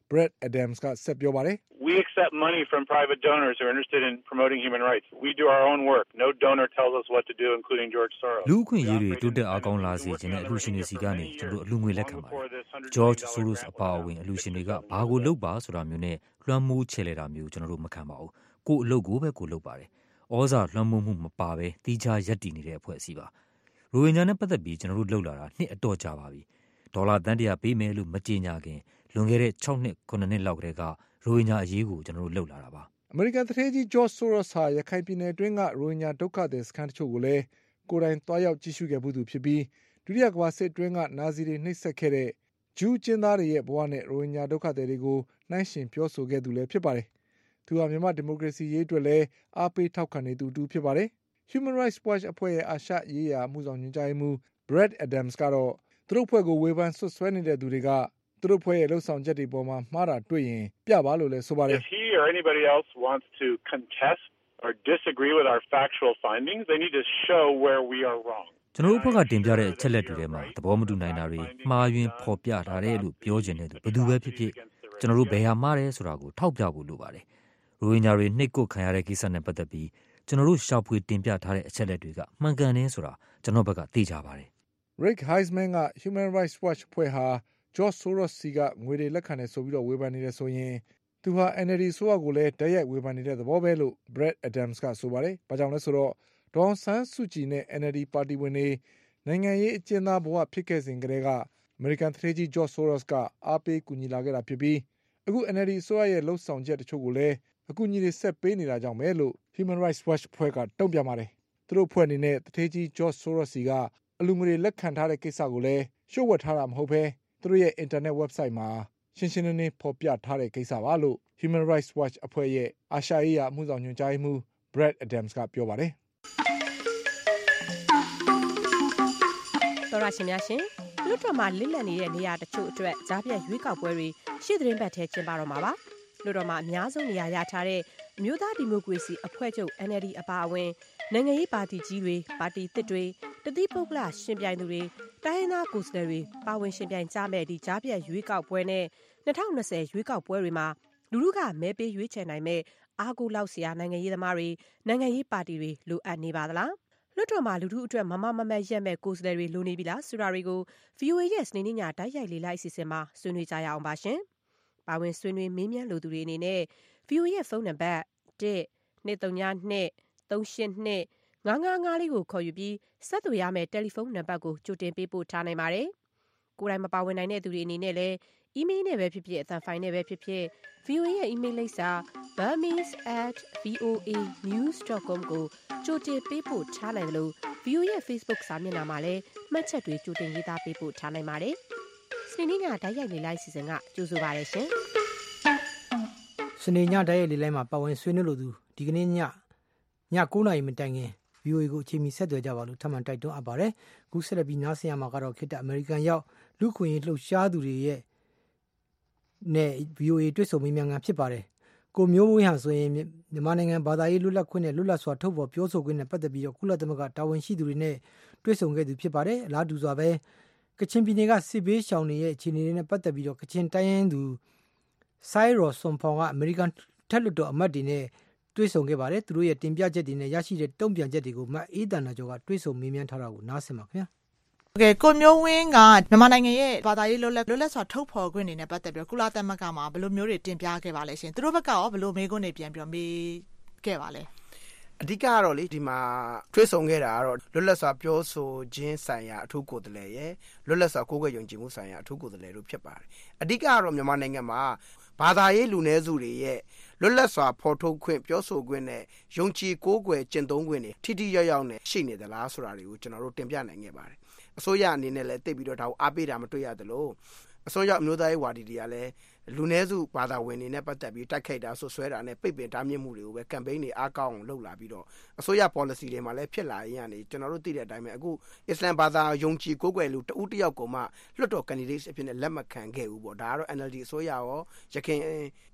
Brett Adams ကဆက်ပြောပါတယ် We accept money from private donors who are interested in promoting human rights. We do our own work. No donor tells us what to do, including George Soros. လူ့အခွင့်အရေးတွေတိုးတက်အားကောင်းလာစေခြင်းနဲ့အလှူရှင်တွေစီကနေကျွန်တော်တို့အလှူငွေလက်ခံပါတယ်။ George Soros အပါအဝင်အလှူရှင်တွေကဘာကိုလုပ်ပါဆိုတာမျိုးနဲ့လွှမ်းမိုးချဲ့လဲတာမျိုးကျွန်တော်တို့မခံပါဘူး။ကိုယ်အလုပ်ကိုပဲကိုယ်လုပ်ပါတယ်။ဩဇာလွှမ်းမိုးမှုမပါဘဲတီးခြားရပ်တည်နေတဲ့အဖွဲ့အစည်းပါ။ရိုဟင်ဂျာနဲ့ပတ်သက်ပြီးကျွန်တော်တို့လှုပ်လာတာနှစ်အတော်ကြာပါပြီ။ဒေါ်လာတန်း100ပေးမယ်လို့မကြေညာခင်လွန်ခဲ့တဲ့6နှစ်9နှစ်လောက်ကတည်းကရိုဟင်ဂျာအရေးကိုကျွန်တော်တို့လှုပ်လာတာပါ။အမေရိကန်သတင်းကြီး George Soros ဟာရခိုင်ပြည်နယ်အတွင်းကရိုဟင်ဂျာဒုက္ခသည်စခန်းတချို့ကိုလည်းကိုယ်တိုင်တွားရောက်ကြည့်ရှုခဲ့မှုသူဖြစ်ပြီးဒုတိယကမ္ဘာစစ်အတွင်းကနာဇီတွေနှိပ်စက်ခဲ့တဲ့ဂျူးကျင်းသားတွေရဲ့ဘဝနဲ့ရိုဟင်ဂျာဒုက္ခသည်တွေကိုနှိုင်းယှဉ်ပြောဆိုခဲ့သူလည်းဖြစ်ပါတယ်။သူဟာမြန်မာဒီမိုကရေစီရေးအတွက်လည်းအားပေးထောက်ခံနေသူတူဖြစ်ပါတယ်။ Human Rights Watch အဖွဲ့ရဲ့အာရှရေးရာမှုဆောင်ညွှန်ကြားရေးမှူး Brett Adams ကတော့သူတို့အဖွဲ့ကိုဝေဖန်ဆွဆွဲနေတဲ့သူတွေကသူတို့ဖွဲ့ရဲ့လှုပ်ဆောင်ချက်တွေပေါ်မှာမှားတာတွေ့ရင်ပြပါလို့လည်းဆိုပါတယ် If he or anybody else wants to contest or disagree with our factual findings, they need to show where we are wrong. ကျွန်တော်တို့ဘက်ကတင်ပြတဲ့အချက်လက်တွေထဲမှာသဘောမတူနိုင်တာတွေမှားယွင်းဖော်ပြထားတယ်လို့ပြောချင်တဲ့သူဘယ်သူပဲဖြစ်ဖြစ်ကျွန်တော်တို့ဘယ်ဟာမှားတယ်ဆိုတာကိုထောက်ပြဖို့လိုပါတယ်။ရိုဟင်ဂျာတွေနှိပ်ကွပ်ခံရတဲ့ကိစ္စနဲ့ပတ်သက်ပြီးကျွန်တော်တို့ရှာဖွေတင်ပြထားတဲ့အချက်လက်တွေကမှန်ကန်တယ်ဆိုတာကျွန်တော်ဘက်ကသိကြပါတယ်။ Rick Heisman က Human Rights Watch အဖွဲ့ဟာGeorge Soros စီကငွေတွေလက်ခံနေဆိုပြီးတော့ဝေဖန်နေတယ်ဆိုရင်သူဟာ NLD ဆိုရကိုလည်းတရက်ဝေဖန်နေတဲ့သဘောပဲလို့ Brett Adams ကဆိုပါတယ်။ဘာကြောင့်လဲဆိုတော့ဒေါ်ဆန်းစုကြည်နဲ့ NLD ပါတီဝင်တွေနိုင်ငံရေးအကျဉ်းသားဘဝဖြစ်ခဲ့စဉ်ကတည်းကအမေရိကန်သတင်းကြီး George Soros ကအားပေးကူညီလာခဲ့တာဖြစ်ပြီးအခု NLD ဆိုရရဲ့လှုပ်ဆောင်ချက်တချို့ကိုလည်းအကူအညီတွေဆက်ပေးနေတာကြောင့်ပဲလို့ Human Rights Watch အဖွဲ့ကတုံ့ပြန်ပါတယ်။သူတို့အဖွဲ့အနေနဲ့သတင်းကြီး George Soros စီကအလူငွေလက်ခံထားတဲ့ကိစ္စကိုလည်းရှုပ်ဝက်ထားတာမဟုတ်ဘဲသူတို့ရဲ့ internet website မှာရှင်းရှင်းလင်းလင်းဖော်ပြထားတဲ့ကိစ္စပါလို့ Human Rights Watch အဖွဲ့ရဲ့အာရှရေးရာမှုဆောင်ညွှန်ကြားရေးမှူး Brett Adams ကပြောပါတယ်။တော်ရရှင်များရှင်လွတ်တော်မှာလစ်လပ်နေတဲ့နေရာတချို့အတွက်ကြားပြတ်ရွေးကောက်ပွဲတွေရှေ့သတင်းပတ်ထဲကျင်းပတော့မှာပါ။လွတ်တော်မှာအများဆုံးနေရာရထားတဲ့အမျိုးသားဒီမိုကရေစီအဖွဲ့ချုပ် NLD အပါအဝင်နိုင်ငံရေးပါတီကြီးတွေပါတီသစ်တွေတတိပုဂ္ဂလရှင်ပြိုင်သူတွေတိုင်းရင်းသားကိုယ်စားလှယ်တွေပါဝင်ရှင်ပြိုင်ကြမဲ့ဒီကြားပြတ်ရွေးကောက်ပွဲနဲ့2020ရွေးကောက်ပွဲတွေမှာလူထုကမဲပေးရွေးချယ်နိုင်မဲ့အားကိုးလောက်စရာနိုင်ငံရေးသမားတွေနိုင်ငံရေးပါတီတွေလိုအပ်နေပါသလားလွှတ်တော်မှာလူထုအတွက်မမမမတ်ရက်မဲ့ကိုယ်စားလှယ်တွေလိုနေပြီလားဆိုတာတွေကို VOA ရဲ့စနေနေ့ညတိုက်ရိုက်လေ့လာအစီအစဉ်မှာဆွေးနွေးကြရအောင်ပါရှင်။ပါဝင်ဆွေးနွေးမေးမြန်းလိုသူတွေအနေနဲ့ VOA ရဲ့ဖုန်းနံပါတ် 1-232-382-955 လေးကိုခေါ်ယူပြီးဆက်သွယ်ရမယ့်တယ်လီဖုန်းနံပါတ်ကိုကြိုတင်ပေးပို့ထားနိုင်ပါတယ်။ကိုယ်တိုင်မပါဝင်နိုင်တဲ့သူတွေအနေနဲ့လည်းအီးမေးလ်နဲ့ပဲဖြစ်ဖြစ်အသံဖိုင်နဲ့ပဲဖြစ်ဖြစ် VOA ရဲ့အီးမေးလ်လိပ်စာ burmese@voanews.com ကိုကြိုတင်ပေးပို့ထားနိုင်တယ်လို့ VOA ရဲ့ Facebook စာမျက်နှာမှာလည်းမှတ်ချက်တွေကြိုတင်ရေးသားပေးပို့ထားနိုင်ပါတယ်။စနေနေ့ညတိုက်ရိုက်လေ့လာစီစဉ်ကကြိုဆိုပါရရှင်။စနေညတိုက်ရိုက်လေ့လာမှာပါဝင်ဆွေးနွေးလို့သူဒီကနေ့ည9:00 နာရီမတိုင်ခင် VOA ကိုအချိန်မီဆက်သွယ်ကြပါလို့ထပ်မံတိုက်တွန်းအပ်ပါတယ်။ခုဆက်လက်ပြီးနားဆင်ရမှာကတော့ခေတ္တအမေရိကန်ရောက်လူခွင့်ရေးလှုပ်ရှားသူတွေရဲ့နဲ့ VOA တွေ့ဆုံမေးမြန်းခန်းဖြစ်ပါတယ်။ကိုမျိုးမွေးဟာဆိုရင်မြန်မာနိုင်ငံဘာသာရေးလွတ်လပ်ခွင့်နဲ့လွတ်လပ်စွာထုတ်ဖော်ပြောဆိုခွင့်နဲ့ပတ်သက်ပြီးတော့ကုလသမဂ္ဂတာဝန်ရှိသူတွေနဲ့တွေ့ဆုံခဲ့သူဖြစ်ပါတယ်။အလားတူစွာပဲကချင်ပြည်နယ်ကစစ်ဘေးရှောင်တွေရဲ့အခြေအနေတွေနဲ့ပတ်သက်ပြီးတော့ကချင်တိုင်းရင်းသူဆိုင်းရော်ဆွန်ဖောင်ကအမေရိကန်ထက်လွတ်တော်အမတ်တွေနဲ့တွေ့ဆုံခဲ့ပါတယ်။သူတို့ရဲ့တင်ပြချက်တွေနဲ့ရရှိတဲ့တုံ့ပြန်ချက်တွေကိုမအေးတန်နာကျော်ကတွေ့ဆုံမေးမြန်းထားတာကိုနားဆင်ပါခင်ဗျာ။ဟုတ်ကဲ့ကိုမျိုးဝင်းကမြန်မာနိုင်ငံရဲ့ဘာသာရေးလွတ်လပ်စွာထုတ်ဖော်ခွင့်တွေနဲ့ပတ်သက်ပြီးကုလသမဂ္ဂမှာဘယ်လိုမျိုးတွေတင်ပြခဲ့ပါလဲရှင်။သူတို့ဘက်ကရောဘယ်လိုမေးခွန်းတွေပြန်ပြီးမေးခဲ့ပါလဲ။အဓိကကတော့လေဒီမှာတွေ့ဆုံခဲ့တာကတော့လွတ်လပ်စွာပြောဆိုခြင်းဆိုင်ရာအထူးကိုယ်စားလှယ်ရဲ့လွတ်လပ်စွာကိုးကွယ်ယုံကြည်မှုဆိုင်ရာအထူးကိုယ်စားလှယ်တို့ဖြစ်ပါတယ်။အဓိကကတော့မြန်မာနိုင်ငံမှာဘာသာရေးလူနည်းစုတွေရဲ့လွတ်လပ်စွာဖော်ထုတ်ခွင့်ပြောဆိုခွင့်နဲ့ယုံကြည်ကိုးကွယ်ကျင့်သုံးခွင့်တွေထိထိရောက်ရောက်နဲ့ရှိနေသလားဆိုတာတွေကိုကျွန်တော်တို့တင်ပြနိုင်ခဲ့ပါတယ်။အစိုးရအနေနဲ့လည်းသိပြီးတော့ဒါကိုအားပေးတာမတွေ့ရသလိုအစိုးရအမျိုးသားရေးဝါဒီတွေကလည်းလူနည်းစုဘာသာဝင်တွေနဲ့ပတ်သက်ပြီးတိုက်ခိုက်တာဆွဆွဲတာနဲ့ပိတ်ပင်တားမြစ်မှုတွေကိုပဲကမ်ပိန်းတွေအားကောင်းအောင်လုပ်လာပြီးတော့အစိုးရ policy တွေမှာလည်းဖြစ်လာရင်ကနေကျွန်တော်တို့သိတဲ့အတိုင်းပဲအခုအစ္စလမ်ဘာသာယုံကြည်ကိုးကွယ်လူတဦးတစ်ယောက်ကိုမှလွှတ်တော် candidate အဖြစ်နဲ့လက်မခံခဲ့ဘူးပေါ့ဒါကတော့ NLD အစိုးရရောရခိုင်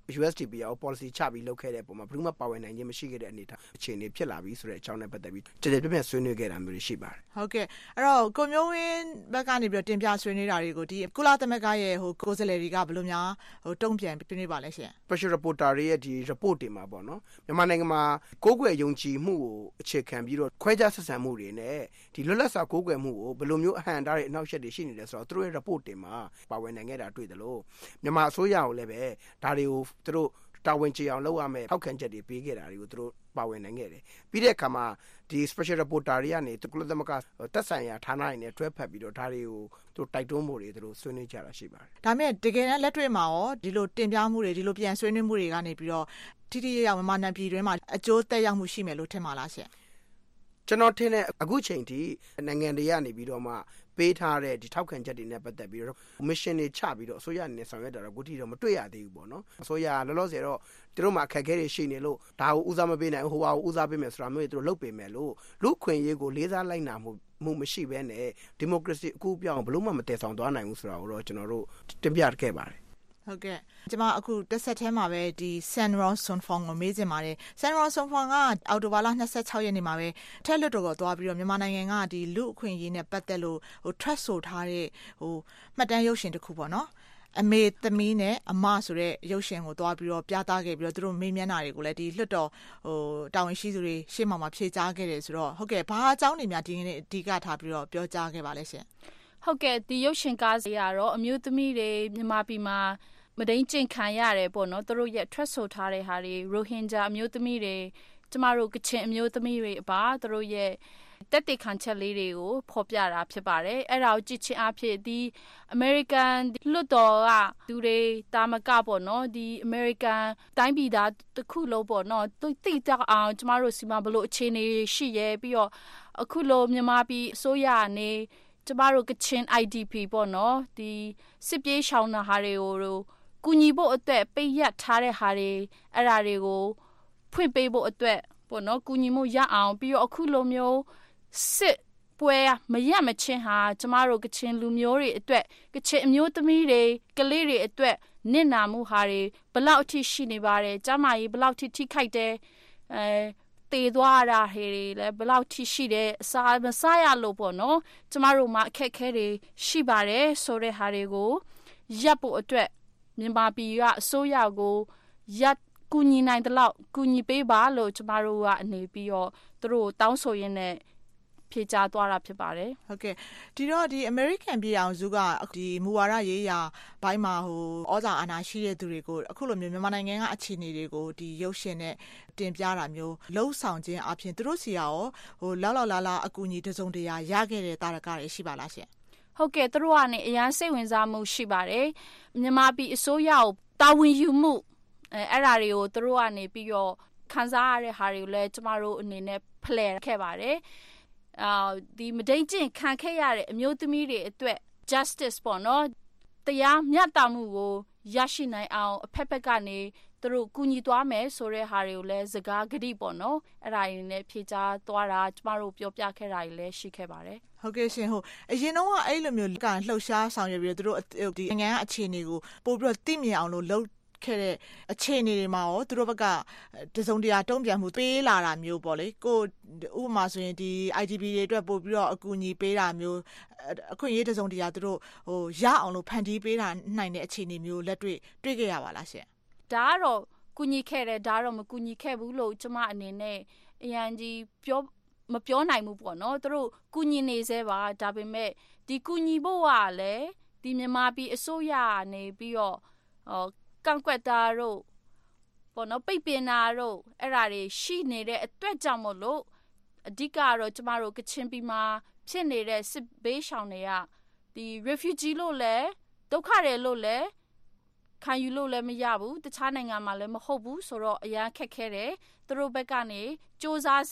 USDP ရော policy ချပြီးလုပ်ခဲ့တဲ့ပုံမှာဘယ်သူမှပါဝင်နိုင်ခြင်းမရှိခဲ့တဲ့အနေအထားအခြေအနေဖြစ်လာပြီးဆိုတဲ့အကြောင်းနဲ့ပတ်သက်ပြီးတကယ်ပြည့်ဆွေးနွေးခဲ့တာမျိုးတွေရှိပါတယ်ဟုတ်ကဲ့အဲ့တော့ကိုမျိုးဝင်းဘက်ကနေပြီးတင်ပြဆွေးနွေးတာတွေကိုဒီကုလသမဂ္ဂရဲ့ကိုယ်စားလှယ်တွေကဘယ်လိုများတုံ့ပြန်ဆွေးနွေးပါလဲရှင် Special Reporter ရဲ့ဒီ report တွေမှာပေါ့နော်မြန်မာနိုင်ငံမှာကိုးကွယ်ယုံကြည်မှုကိုအခြေခံပြီးတော့ခွဲခြားဆက်ဆံမှုတွေနဲ့ဒီလွတ်လပ်စွာကိုးကွယ်မှုကိုဘယ်လိုမျိုးအဟန့်အတားတွေအနောက်ရှက်တွေရှိနေတယ်ဆိုတော့သူတို့ရဲ့ report တွေမှာပါဝင်နိုင်ခဲ့တာတွေ့တယ်လို့မြန်မာအစိုးရကိုလည်းပဲဒါတွေကိုသူတို့တာဝန်ကျေအောင်လုပ်ရမယ်ထောက်ခံချက်တွေပေးခဲ့တာတွေကိုသူတို့ပါဝင်နိုင်ခဲ့တယ်ပြီးတဲ့အခါမှာဒီ Special Reporter တွေကနေကုလသမဂ္ဂတက်ဆိုင်ရာဌာနတွေနဲ့တွဲဖက်ပြီးတော့ဒါတွေကိုသူတိုက်တွန်းမှုတွေသူတို့ဆွေးနွေးကြတာရှိပါတယ်ဒါမဲ့တကယ်လက်တွေ့မှာရောဒီလိုတင်ပြမှုတွေဒီလိုပြန်ဆွေးနွေးမှုတွေကနေပြီးတော့ထိထိရောက်မြန်မာနိုင်ငံပြည်တွင်းမှာအကျိုးသက်ရောက်မှုရှိမယ်လို့ထင်ပါလားရှင်ကျွန်တော်ထင်တဲ့အခုချိန်ထိနိုင်ငံတွေကနေပြီးတော့မှပေးထားတဲ့ဒီထောက်ခံချက်တွေနဲ့ပတ်သက်ပြီးတော့ mission တွေချပြီးတော့အစိုးရအနေနဲ့ဆောင်ရွက်တာတော့အခုထိတော့မတွေ့ရသေးဘူးပေါ့နော်အစိုးရလောလောဆယ်တော့သူတို့မှာအခက်အခဲတွေရှိနေလို့ဒါကိုဦးစားမပေးနိုင်ဟိုဟာကိုဦးစားပေးမယ်ဆိုတာမျိုးတွေသူတို့လုပ်ပေးမယ်လို့လူခွင့်ရေးကိုလေးစားလိုက်နာမှုမရှိဘဲနဲ့ဒီမိုကရေစီအကူပြောင်းဘလို့မှမတည်ဆောင်သွားနိုင်ဘူးဆိုတာကိုတော့ကျွန်တော်တို့တင်ပြခဲ့ပါတယ်ဟုတ်ကဲ့ကျွန်မအခုတစ်ဆက်ထဲမှာပဲဒီ Sanron Sonfong ကိုမေးချင်ပါတယ် Sanron Sonfong ကအောက်တိုဘာလ26ရက်နေ့မှာပဲထက်လွတ်တော်ကိုသွားပြီးတော့မြန်မာနိုင်ငံကဒီလူအခွင့်အရေးနဲ့ပတ်သက်လို့trust ဆိုထားတဲ့မှတ်တမ်းရုပ်ရှင်တစ်ခုပေါ့နော်အမေသမီးနဲ့အမဆိုတဲ့ရုပ်ရှင်ကိုသွားပြီးတော့ပြသခဲ့ပြီးတော့သူတို့မေးမြန်းတာတွေကိုလည်းဒီလွတ်တော်တာဝန်ရှိသူတွေရှေ့မှာဖြေကြားခဲ့တယ်ဆိုတော့ဟုတ်ကဲ့ဘာအကြောင်းတွေများဒီနေ့အဓိကထားပြီးတော့ပြောကြားခဲ့ပါလဲရှင်ဟုတ်ကဲ့ဒီရုပ်ရှင်ကားစီကတော့အမျိုးသမီးတွေမြန်မာပြည်မှာမဒိန်ကျင့်ခံရတယ်ပေါ့နော်သူတို့ရဲ့ trust ဆိုထားတဲ့ဟာတွေရိုဟင်ဂျာအမျိုးသမီးတွေကျမတို့ကချင်အမျိုးသမီးတွေအပါသူတို့ရဲ့တက်တေခံချက်လေးတွေကိုဖော်ပြတာဖြစ်ပါတယ်အဲ့ဒါကိုကြည့်ချင်းအဖြစ်ဒီ American လွတ်တော်ကသူတွေတာမကပေါ့နော်ဒီ American တိုင်းပြည်သားတစ်ခုလုံးပေါ့နော်သူသိတတ်အောင်ကျမတို့စီမှာဘလို့အခြေအနေရှိရဲပြီးတော့အခုလိုမြန်မာပြည်အစိုးရအနေကျမတို့ကချင် IDP ပေါ့နော်ဒီစစ်ပြေးရှောင်တဲ့ဟာတွေကိုကူညီဖို့အတွက်ပေးရထားတဲ့ဟာတွေအဲ့ဒါတွေကိုဖွင့်ပေးဖို့အတွက်ပေါ့နော်ကူညီမှုရအောင်ပြီးတော့အခုလိုမျိုးစစ်ပွဲမရမချင်းဟာကျမတို့ကချင်လူမျိုးတွေအတွက်ကချင်အမျိုးသမီးတွေကလေးတွေအတွက်နစ်နာမှုဟာတွေဘလောက်အထိရှိနေပါတယ်ကျမကြီးဘလောက်ထိထိခိုက်တယ်တေသွားတာဟေးလည်းဘလောက်ထိရှိတယ်အစာမစားရလို့ပေါ့နော်ကျမတို့မှာအခက်အခဲတွေရှိပါတယ်ဆိုတဲ့ဟာတွေကိုရပ်ဖို့အတွက်မြန်မာပြည်ကအစိုးရကိုရပ်ကူညီနိုင်တဲ့လောက်ကူညီပေးပါလို့ကျမတို့ကအနေပြီးတော့သူတို့တောင်းဆိုရင်းနဲ့ဖြေကြားသွားတာဖြစ်ပါတယ်ဟုတ်ကဲ့ဒီတော့ဒီ American ပြည်အောင်စုကဒီမူဝါဒရေးရာဘိုင်းမှာဩဇာအာဏာရှိတဲ့သူတွေကိုအခုလိုမျိုးမြန်မာနိုင်ငံကအခြေအနေတွေကိုဒီရုပ်ရှင်နဲ့တင်ပြတာမျိုးလှုပ်ဆောင်ခြင်းအပြင်သူတို့စီရောလောက်လာအကူအညီတစုံတရာရခဲ့တဲ့တာရကတွေရှိပါလားရှင်ဟုတ်ကဲ့သူတို့ကနေအရန်စိတ်ဝင်စားမှုရှိပါတယ်မြန်မာပြည်အစိုးရကိုတာဝန်ယူမှုအဲ့ဒါတွေကိုသူတို့ကနေပြီးတော့ခံစားရတဲ့ဟာတွေကိုလည်းကျမတို့အနေနဲ့ဖလှယ်ခဲ့ပါတယ်ဒီမဒိန်ကျင့်ခံခဲ့ရတဲ့အမျိုးသမီးတွေအတွက် justice ပေါ့နော်တရားမျှတမှုကိုရရှိနိုင်အောင်အဖက်ဖက်ကနေသူတို့ကူညီသွားမယ်ဆိုတဲ့ဟာတွေကိုလည်းစကားဂတိပေါ့နော်အဲ့ဒါတွေနဲ့ဖြေကြားသွားတာကျမတို့ပြောပြခဲ့တာတွေလည်းရှိခဲ့ပါတယ်ဟုတ်ကဲ့ရှင်အရင်တော့အဲ့လိုမျိုးကလှုပ်ရှားဆောင်ရွက်ပြီးသူတို့ဒီနိုင်ငံကအခြေအနေကိုပို့ပြီးတော့သိမြင်အောင်လို့လုပ်ခဲ့တဲ့အခြေအနေတွေမှာရောသူတို့ဘက်ကတစုံတရာတုံ့ပြန်မှုပေးလာတာမျိုးပေါ့လေကိုဥပမာဆိုရင်ဒီ IDP တွေအတွက်ပို့ပြီးတော့အကူအညီပေးတာမျိုးအခွင့်အရေးတစုံတရာသူတို့ရအောင်လို့ဖန်တီးပေးတာနိုင်တဲ့အခြေအနေမျိုးလက်တွေ့ခဲ့ရပါလားရှင်ဒါကတော့ကူညီခဲ့တယ်ဒါတော့မကူညီခဲ့ဘူးလို့ကျမအနေနဲ့အရန်ကြီးမပြောနိုင်ဘူးပေါ့နော်သူတို့ကူညီနေသေးပါဒါပေမဲ့ဒီကူညီဖို့ကလည်းဒီမြန်မာပြည်အစိုးရနေပြီးတော့ကန့်ကွက်တာတို့ပေါ့နော်ပိတ်ပင်တာတို့အဲ့ဒါတွေရှိနေတဲ့အတွက်ကြောင့်မို့လို့အဓိကတော့ကျမတို့ကချင်ပြည်မှာဖြစ်နေတဲ့စစ်ဘေးရှောင်တွေကဒီ refugee လို့လဲဒုက္ခတွေလို့လဲခံယူလို့လည်းမရဘူးတခြားနိုင်ငံမှာလည်းမဟုတ်ဘူးဆိုတော့အရန်ခက်ခဲတယ်သူတို့ဘက်ကနေစ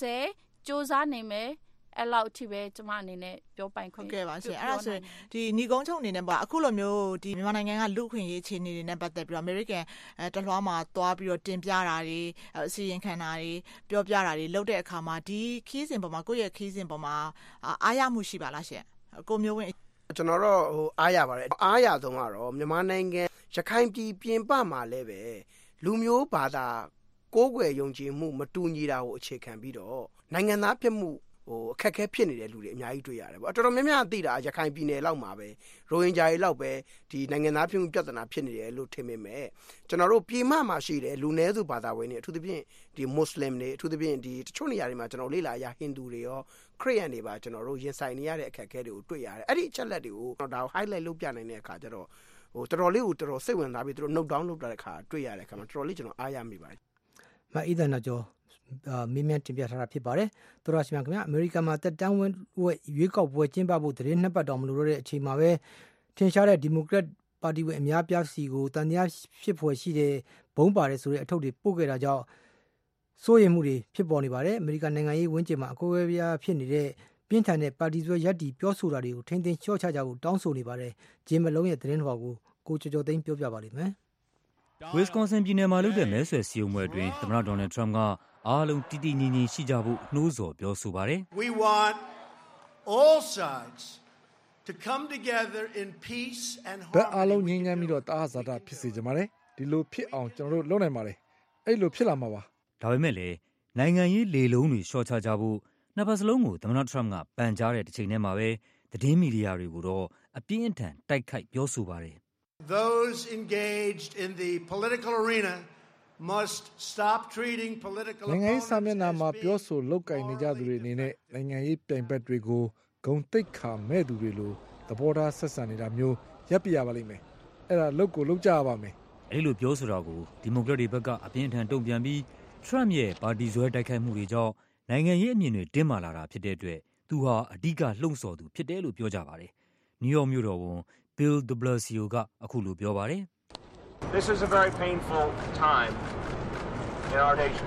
조사နေမယ်အဲ့လောက်အထိပဲကျမအနေနဲ့ပြောပိုင်ခွင့်ဟုတ်ကဲ့ပါရှင်အဲ့ဒါဆိုရင်ဒီညီကုန်းချုပ်အနေနဲ့ပေါ့အခုလိုမျိုးဒီမြန်မာနိုင်ငံကလူ့အခွင့်အရေးအခြေအနေတွေနဲ့ပတ်သက်ပြီးတော့ American တလွှားမှာသွားပြီးတော့တင်ပြတာတွေအစီရင်ခံတာတွေပြောပြတာတွေလုပ်တဲ့အခါမှာဒီခီးစဉ်ပေါ်မှာကိုယ့်ရဲ့ခီးစဉ်ပေါ်မှာအားရမှုရှိပါလားရှင်ကိုမျိုးဝင်းကျွန်တော်တော့အားရပါတယ်အားရဆုံးကတော့မြန်မာနိုင်ငံရခိုင်ပြည်ပြင်ပမှာလည်းပဲလူမျိုးဘာသာကိုးကွယ်ယုံကြည်မှုမတူညီတာကိုအခြေခံပြီးတော့နိုင်ငံသားဖြစ်မှုအခက်အခဲဖြစ်နေတဲ့လူတွေအများကြီးတွေ့ရတယ်ပေါ့တော်တော်များများသိတာရခိုင်ပြည်နယ်လောက်မှာပဲရိုဟင်ဂျာတွေလောက်ပဲဒီနိုင်ငံသားဖြစ်မှုပြဿနာဖြစ်နေတယ်လို့ထင်မိမယ်ကျွန်တော်တို့ပြည်မမှာရှိတယ်လူနည်းစုဘာသာဝင်တွေအထူးသဖြင့်ဒီမွတ်စလင်တွေအထူးသဖြင့်ဒီတချို့နေရာတွေမှာကျွန်တော်လေ့လာရဟိန္ဒူတွေရောခရစ်ယာန်တွေပါကျွန်တော်တို့ရင်ဆိုင်နေရတဲ့အခက်အခဲတွေကိုတွေ့ရတယ်အဲ့ဒီအချက်လက်တွေကိုဒါ highlight လုပ်ပြနိုင်တဲ့အခါကျတော့တော်တော်လေးကိုတော်တော်စိတ်ဝင်စားပြီးသူတို့ note down လုပ်တဲ့အခါတွေ့ရတဲ့အခါမှာတော်တော်လေးကျွန်တော်အားရမိပါတယ်မအီဒနာကျော်မိမတင်ပြထားတာဖြစ်ပါတယ်တော်ရရှိမြခင်ဗျာအမေရိကန်မှာတက်တန်းဝဲရွေးကောက်ပွဲကျင်းပဖို့တရင်နှစ်ပတ်တော်မလို့တဲ့အချိန်မှာပဲထင်ရှားတဲ့ဒီမိုကရက်ပါတီဝင်အများပြားစီကိုတန်တရားဖြစ်ဖွယ်ရှိတဲ့ဘုံပါတယ်ဆိုတဲ့အထုပ်တွေပို့ခဲ့တာကြောင့်စိုးရိမ်မှုတွေဖြစ်ပေါ်နေပါတယ်အမေရိကန်နိုင်ငံရေးဝန်းကျင်မှာအကိုအကွဲပြားဖြစ်နေတဲ့ပြင်းထန်တဲ့ပါတီဆွဲရပ်တီပြောဆိုတာတွေကိုထိန်းသိမ်းလျှော့ချကြဖို့တောင်းဆိုနေပါတယ်ဂျင်းမလုံးရဲ့သတင်းတော်ကိုကျော်ကျော်သိန်းပြောပြပါလိမ့်မယ် Wisconsin ပြည်နယ်မှာလုပ်တဲ့မဲဆွယ်စည်းရုံးပွဲအတွင်းသမ္မတဒေါ်နယ်ထရမ့်ကအားလုံးတည်တည်ငြိမ်ငြိမ်ရှိကြဖို့နှိုးဆော်ပြောဆိုပါတယ် We want all sides to come together in peace and harmony ဘယ်အားလုံးငြိမ်းချမ်းပြီးတော့တအားဇာတာဖြစ်စေကြပါတယ်ဒီလိုဖြစ်အောင်ကျွန်တော်တို့လုပ်နိုင်ပါတယ်အဲ့လိုဖြစ်လာမှာပါဒါပေမဲ့လည်းနိုင်ငံရေးလေလုံးတွေရှော့ချကြဖို့နှစ်ပတ်စလုံးကိုသမ္မတထရမ့်ကပန်ကြားတဲ့တစ်ချိန်တည်းမှာပဲသတင်းမီဒီယာတွေကိုတော့အပြင်းအထန်တိုက်ခိုက်ပြောဆိုပါတယ် Those engaged in the political arena must stop treating political opponents နိုင်ငံရေးစာမျက်နှာမှာပြောဆိုလောက်ကင်နေကြသူတွေအနေနဲ့နိုင်ငံရေးပြိုင်ဘက်တွေကိုဂုဏ်သိက္ခာမဲ့သူတွေလိုသဘောထားဆက်ဆံနေတာမျိုးရပ်ပြရပါလိမ့်မယ်အဲ့ဒါလုပ်ကိုလုပ်ကြရပါမယ်အဲ့လိုပြောဆိုတာကိုဒီမိုကရက်တွေဘက်ကအပြင်းအထန်တုံ့ပြန်ပြီးထရမ့်ရဲ့ပါတီဆွဲတိုက်ခိုက်မှုတွေကြောင့်နိုင်ငံရေးအမြင်တွေတင်းမာလာတာဖြစ်တဲ့အတွက်သူဟာအဓိကလှုံ့ဆော်သူဖြစ်တယ်လို့ပြောကြပါတယ်နယူးယောက်မြို့တော်ဝန်Bill de Blasio ကအခုလိုပြောပါတယ် This is a very painful time in our nation.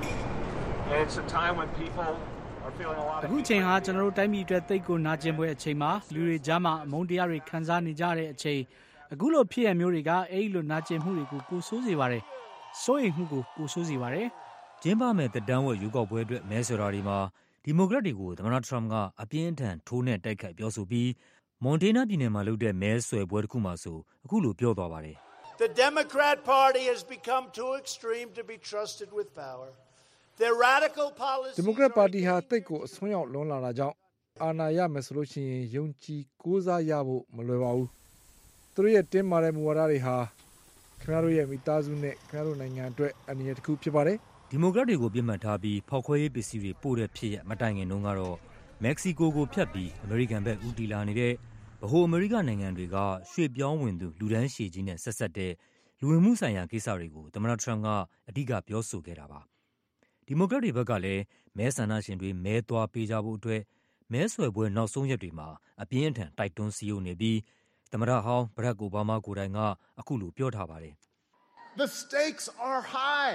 And it's a time when people are feeling a lot of အခုချိန်ဟာကျွန်တော်တို့တိုင်းပြည်အတွက်သိပ်ကိုနာကျင်ပွဲအချိန်မှာလူတွေကြားမှာအမုန်းတရားတွေခံစားနေကြတဲ့အချိန်အခုလိုဖြစ်ရမျိုးတွေကအဲ့ဒီလိုနာကျင်မှုတွေကိုပိုဆိုးစေပါတယ်စိုးရိမ်မှုကိုပိုဆိုးစေပါတယ်ကျင်းပမဲ့တက်တန်းဝဲရွေးကောက်ပွဲအတွက်မဲဆွယ်တာတွေမှာဒီမိုကရက်တွေကိုသမ္မတထရမ့်ကအပြင်းအထန်ထိုးနှက်တိုက်ခိုက်ပြောဆိုပြီးမွန်တေးနားပြည်နယ်မှာလုပ်တဲ့မဲဆွယ်ပွဲတစ်ခုမှာဆိုအခုလိုပြောသွားပါတယ် The Democrat Party has become too extreme to be trusted with power. Their radical policies ဒီမိုကရက်ပါတီဟာတိတ်ကိုအစွန်းရောက်လွန်လာတာကြောင့်အာဏာရမယ်ဆိုလို့ရှိရင်ယုံကြည်ကိုးစားရဖို့မလွယ်ပါဘူးသူတို့ရဲ့တင်းမာတဲ့မူဝါဒတွေဟာခင်ဗျားတို့ရဲ့မိသားစုနဲ့ခင်ဗျားတို့နိုင်ငံအတွက်အန္တရာယ်တစ်ခုဖြစ်ပါတယ်ဒီမိုကရက်တွေကိုပြစ်မှတ်ထားပြီးဖောက်ခွဲရေးပစ္စည်းတွေပို့တဲ့ဖြစ်ရမတိုင်ခင်တုန်းကတော့မက္ကဆီကိုကိုဖြတ်ပြီးအမေရိကန်ဘက်ဦးတည်လာနေတဲ့ဗဟိုအမေရိကနိုင်ငံတွေကရွှေ့ပြောင်းဝင်သူလူဒန်းရှည်ကြီးနဲ့ဆက်ဆက်တဲ့လူဝင်မှုဆိုင်ရာကိစ္စတွေကိုသမ္မတထရမ့်ကအဓိကပြောဆိုခဲ့တာပါဒီမိုကရက်တွေဘက်ကလည်းမဲဆန္ဒရှင်တွေမဲသွားပေးကြဖို့အတွက်မဲဆွယ်ပွဲနောက်ဆုံးရက်တွေမှာအပြင်းအထန်တိုက်တွန်းစည်းရုံးနေပြီးသမ္မတဟောင်းဘရက်အိုဘားမားကိုယ်တိုင်ကအခုလိုပြောထားပါတယ် The stakes are high.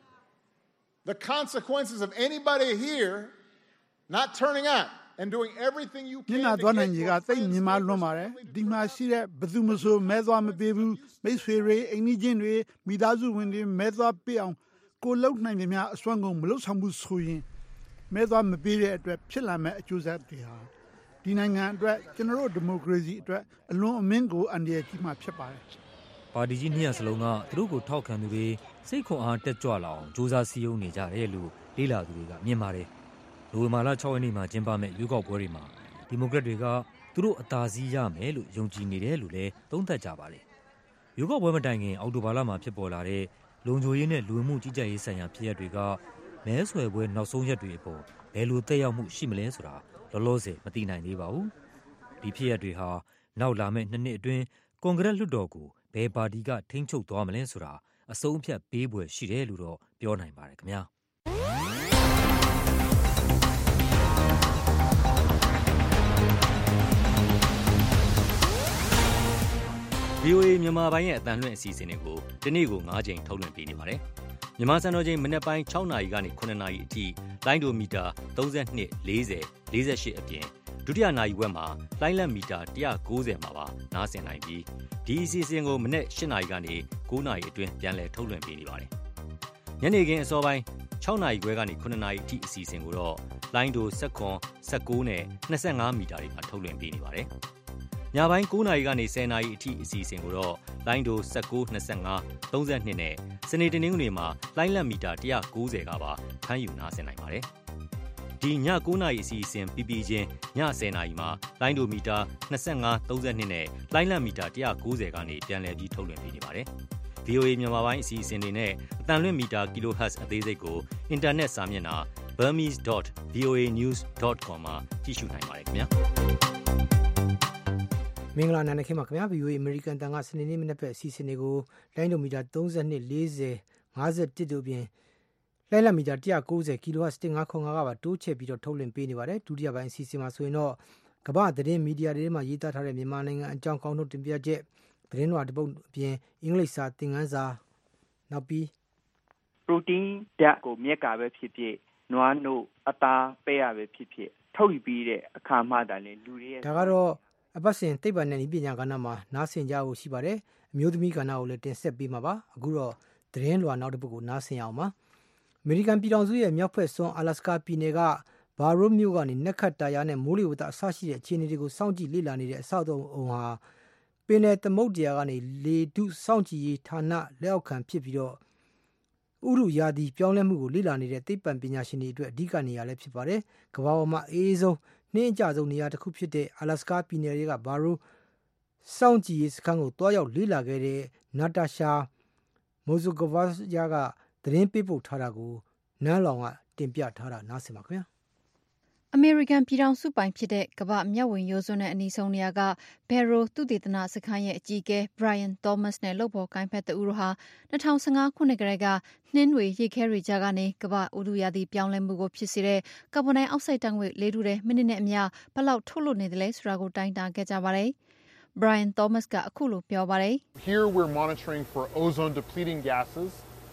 The consequences of anybody here not turning out and doing everything you can ညသွားနိုင်ကြီးကသိမြင်မလွန်ပါတယ်ဒီမှာရှိတဲ့ဘယ်သူမှဆိုမဲသွားမပေးဘူးမိတ်ဆွေတွေအိမ်နီးချင်းတွေမိသားစုဝင်တွေမဲသွားပေးအောင်ကိုလှုပ်နိုင်တယ်များအစွမ်းကုန်မလှုပ်ဆောင်ဘူးဆိုရင်မဲသွားမပေးတဲ့အတွက်ဖြစ်လာမဲ့အကျိုးဆက်တွေဟာဒီနိုင်ငံအတွက်ကျွန်တော်တို့ဒီမိုကရေစီအတွက်အလွန်အမင်းကိုအန္တရာယ်ကြီးမှဖြစ်ပါတယ်ပါတီကြီးနှစ်ရပ်စလုံးကသူတို့ကိုထောက်ခံသူတွေစိတ်ခွန်အားတက်ကြွလာအောင်စူးစမ်းစည်းရုံးနေကြတယ်လို့လေ့လာသူတွေကမြင်ပါတယ်နိုဝင်ဘာလ 6 ရက်နေ့မှာကျင်းပမဲ့ရွေးကောက်ပွဲတွေမှာဒီမိုကရက်တွေကသူတို့အသာစီးရမယ်လို့ယုံကြည်နေတယ်လို့လည်းသုံးသပ်ကြပါတယ်ရွေးကောက်ပွဲမတိုင်ခင်အောက်တိုဘာလမှာဖြစ်ပေါ်လာတဲ့လုံခြုံရေးနဲ့လူဝင်မှုကြီးကြပ်ရေးဆိုင်ရာဖြစ်ရပ်တွေကမဲဆွယ်ပွဲနောက်ဆုံးရက်တွေအပေါ်ဘယ်လိုသက်ရောက်မှုရှိမလဲဆိုတာလောလောဆယ်မသိနိုင်သေးပါဘူးဒီဖြစ်ရပ်တွေဟာနောက်လာမယ့်2 နှစ်အတွင်းကွန်ဂရက်လွှတ်တော်ကိုဘယ်ပါတီကထိန်းချုပ်သွားမလဲဆိုတာအဆုံးအဖြတ်ပေးပွဲရှိတယ်လို့တော့ပြောနိုင်ပါတယ်ခင်ဗျာVOA မြန်မာပိုင်းရဲ့အသံလွှင့်အစီအစဉ်တွေကိုဒီနေ့ကို9ချိန်ထုတ်လွှင့်ပေးနေပါတယ်။မြန်မာစံတော်ချိန်မနက်ပိုင်း6နာရီကနေ9နာရီအထိလိုင်းဒိုမီတာ32 40 48အပြင်ဒုတိယနာရီဝက်မှာလိုင်းလက်မီတာ190မှာပါနားဆင်နိုင်ပြီးဒီအစီအစဉ်ကိုမနက်8နာရီကနေ9နာရီအတွင်းပြန်လည်ထုတ်လွှင့်ပေးနေပါတယ်။ညနေခင်းအစောပိုင်း6နာရီခွဲကနေ9နာရီအထိအစီအစဉ်ကိုတော့လိုင်းဒို19 19နဲ့25မီတာတွေမှာထုတ်လွှင့်ပေးနေပါတယ်။ညပိုင်း9နာရီကနေ10နာရီအထိအစီအစဉ်ကိုတော့လိုင်းဒို19 25 32နဲ့စနေတနင်္ဂနွေမှာလိုင်းလက်မီတာ190ကပါဖမ်းယူနားဆင်နိုင်ပါတယ်။ဒီည9နာရီအစီအစဉ်ပြီးပြီးချင်းည10နာရီမှာလိုင်းဒိုမီတာ25 32နဲ့လိုင်းလက်မီတာ190ကနေပြန်လည်ပြီးထုတ်လွှင့်ပေးနေပါတယ်။ VOA မြန်မာပိုင်းအစီအစဉ်တွေနဲ့အတန်လွင့်မီတာ kHz အသေးစိတ်ကိုအင်တာနက်စာမျက်နှာ burmese.voanews.com မှာကြည့်ရှုနိုင်ပါတယ်ခင်ဗျာ။မင်္ဂလာနံနက်ခင်းပါခင်ဗျာ VOA American တန်ကစနေနေ့မနက်ဖက်အစီအစဉ်တွေကိုလိုင်းဒိုမီတာ32 40 51တို့ပြင်လိုင်းလက်မီတာ190 kHz 1505ကပါတိုးချဲ့ပြီးတော့ထုတ်လွှင့်ပေးနေပါတယ်ဒုတိယပိုင်းအစီအစဉ်မှာဆိုရင်တော့ကမ္ဘာသတင်းမီဒီယာတွေမှာရေးသားထားတဲ့မြန်မာနိုင်ငံအကြောင်းကောင်းထုတ်တင်ပြချက်သတင်းလွှာတစ်ပုဒ်အပြင်အင်္ဂလိပ်စာသင်ခန်းစာနောက်ပြီး protein ဓာတ်ကိုမြက်ကပဲဖြစ်ဖြစ်နွားနို့အသားပဲရပဲဖြစ်ဖြစ်ထုတ်ယူပြီးတဲ့အခါမှသာလေလူတွေရဲ့ဒါကတော့အပတ်စဉ်သိပ္ပံနဲ့ဤပညာကဏ္ဍမှာနားဆင်ကြဖို့ရှိပါတယ်အမျိုးသမီးကဏ္ဍကိုလည်းတင်ဆက်ပေးမှာပါအခုတော့သတင်းလွှာနောက်တစ်ပုဒ်ကိုနားဆင်အောင်ပါအမေရိကန်ပြည်ထောင်စုရဲ့မြောက်ဖက်စွန်း阿拉斯加ပြည်နယ်ကဘာရိုမြို့ကနေနက်ခတ်တာယာနဲ့မိုးလေဝသအဆရှိတဲ့အခြေအနေတွေကိုစောင့်ကြည့်လေ့လာနေတဲ့အဆောက်အအုံဟာပင်လယ်သမုဒ္ဒရာကနေလေတုစောင့်ကြည့်ရေးဌာနလက်အောက်ခံဖြစ်ပြီးတော့ဥရုယာဒီပြောင်းလဲမှုကိုလေ့လာနေတဲ့သိပ္ပံပညာရှင်တွေအတွက်အဓိကနေရာလည်းဖြစ်ပါတယ်ကမ္ဘာပေါ်မှာအေးဆုံးနှင်းအကျဆုံးနေရာတစ်ခုဖြစ်တဲ့အလာစကာပြည်နယ်တွေကဘာရိုစောင့်ကြည့်ရေးစခန်းကိုတွားရောက်လေ့လာခဲ့တဲ့နာတာရှာမိုဇိုဂိုဗာယာကသတင်းပေးပို့ထားတာကိုနန်းလောင်ကတင်ပြထားတာနားဆင်ပါခင်ဗျာအမေရိကန်ပြည်ထောင်စုပိုင်ဖြစ်တဲ့ကမ္ဘာမျက်ဝေရိုးစွန်းတဲ့အနီးဆုံးနေရာကဘယ်ရိုသုတေသနစခန်းရဲ့အကြီးအကဲ Brian Thomas နဲ့လုပ်ဖော်ကိုင်ဖက်သူတို့ဟာ2015ခုနှစ်ကတည်းကနှင်းတွေရေခဲတွေကြားကနေကမ္ဘာဥတုရာသီပြောင်းလဲမှုကိုဖြစ်စေတဲ့ကာဗွန်ဒိုင်အောက်ဆိုက်ဓာတ်ငွေ့လေထုထဲမိနစ်နဲ့အမျှဘယ်လောက်ထုတ်လွှတ်နေသလဲဆိုတာကိုတိုင်းတာခဲ့ကြပါတယ်။ Brian Thomas ကအခုလိုပြောပါတယ်။ Here we're monitoring for ozone depleting gases.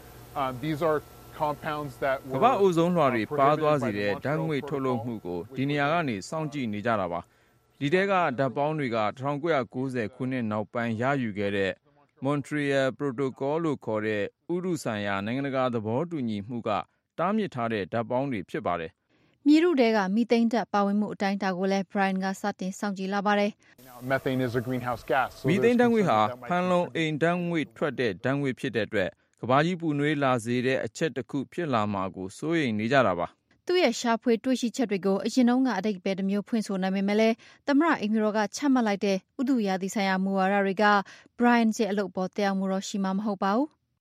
These are compounds that were ကမ္ဘာအိုဇုံးလွှာတွေပါသွားစေတဲ့ဓာတ်ငွေ့ထုတ်လွှတ်မှုကိုဒီနေရာကနေစောင့်ကြည့်နေကြတာပါဒီတဲကဓာတ်ပေါင်းတွေက1990ခုနှစ်နောက်ပိုင်းရယူခဲ့တဲ့ Montreal Protocol လို့ခေါ်တဲ့ဥတုဆိုင်ရာနိုင်ငံတကာသဘောတူညီမှုကတားမြစ်ထားတဲ့ဓာတ်ပေါင်းတွေဖြစ်ပါတယ်မြေထုထဲကမီသိန်းဓာတ်ပါဝင်မှုအတိုင်းအတာကိုလည်း Brian ကစတင်စောင့်ကြည့်လာပါတယ် Methane is a greenhouse gas. မီသိန်းဓာတ်ငွေ့ဟာဖန်လုံအိမ်ဓာတ်ငွေ့ထွက်တဲ့ဓာတ်ငွေ့ဖြစ်တဲ့အတွက်ကမ္ဘာကြီးပူနွေးလာစေတဲ့အချက်တစ်ခုဖြစ်လာမှာကိုစိုးရိမ်နေကြတာပါသူ့ရဲ့ရှာဖွေတွေ့ရှိချက်တွေကိုအရင်တုန်းကအတိတ်ပဲတစ်မျိုးဖွင့်ဆိုနိုင်ပေမဲ့လည်းသမရအိမ်မျိုးကချမှတ်လိုက်တဲ့ဥတုရာသီဆိုင်ရာမူဝါဒတွေက Brian ရဲ့အလုပ်ပေါ်တရားမှုတော့ရှိမှာမဟုတ်ပါဘူး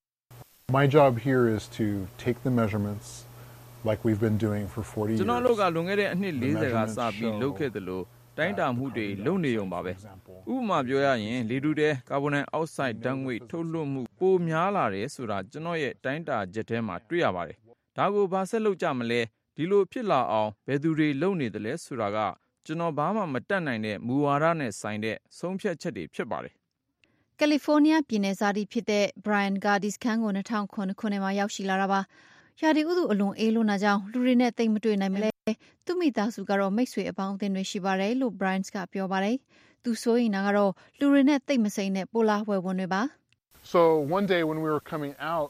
My job here is to take the measurements like we've been doing for 40 years. ကျွန်တော်တို့ကလွန်ခဲ့တဲ့အနှစ်40ကစပြီးလုပ်ခဲ့သလိုတိုင်းတာမှုတွေလုပ်နေုံပါပဲဥပမာပြောရရင်လေထုထဲကာဗွန်ဒိုင်အောက်ဆိုက်ဓာတ်ငွေ့ထုတ်လွှတ်မှုပိုများလာတယ်ဆိုတာကျွန်တော်ရဲ့တိုင်းတာချက်ထဲမှာတွေ့ရပါတယ်ဒါကိုဘာဆက်လုပ်ကြမလဲဒီလိုဖြစ်လာအောင်ဘယ်သူတွေလုပ်နေတယ်လဲဆိုတာကကျွန်တော်ဘာမှမတတ်နိုင်တဲ့မူဝါဒနဲ့ဆိုင်တဲ့ဆုံးဖြတ်ချက်တွေဖြစ်ပါတယ်ကယ်လီဖိုးနီးယားပြည်နယ်ဇာတိဖြစ်တဲ့ Brian Gardis ခန်းကို2009ခုနှစ်မှာရောက်ရှိလာတာပါရာသီဥတုအလွန်အေးလွန်းတာကြောင့်လူတွေနဲ့တိတ်မတွေ့နိုင်မလဲသူမိသားစုကတော့မိတ်ဆွေအပေါင်းအသင်းတွေရှိပါတယ်လို့ Brian ကပြောပါတယ်သူဆိုရင်ကတော့လူတွေနဲ့တိတ်မစိမ့်တဲ့ပိုလာဝယ်ဝင်တွေပါ So one day when we were coming out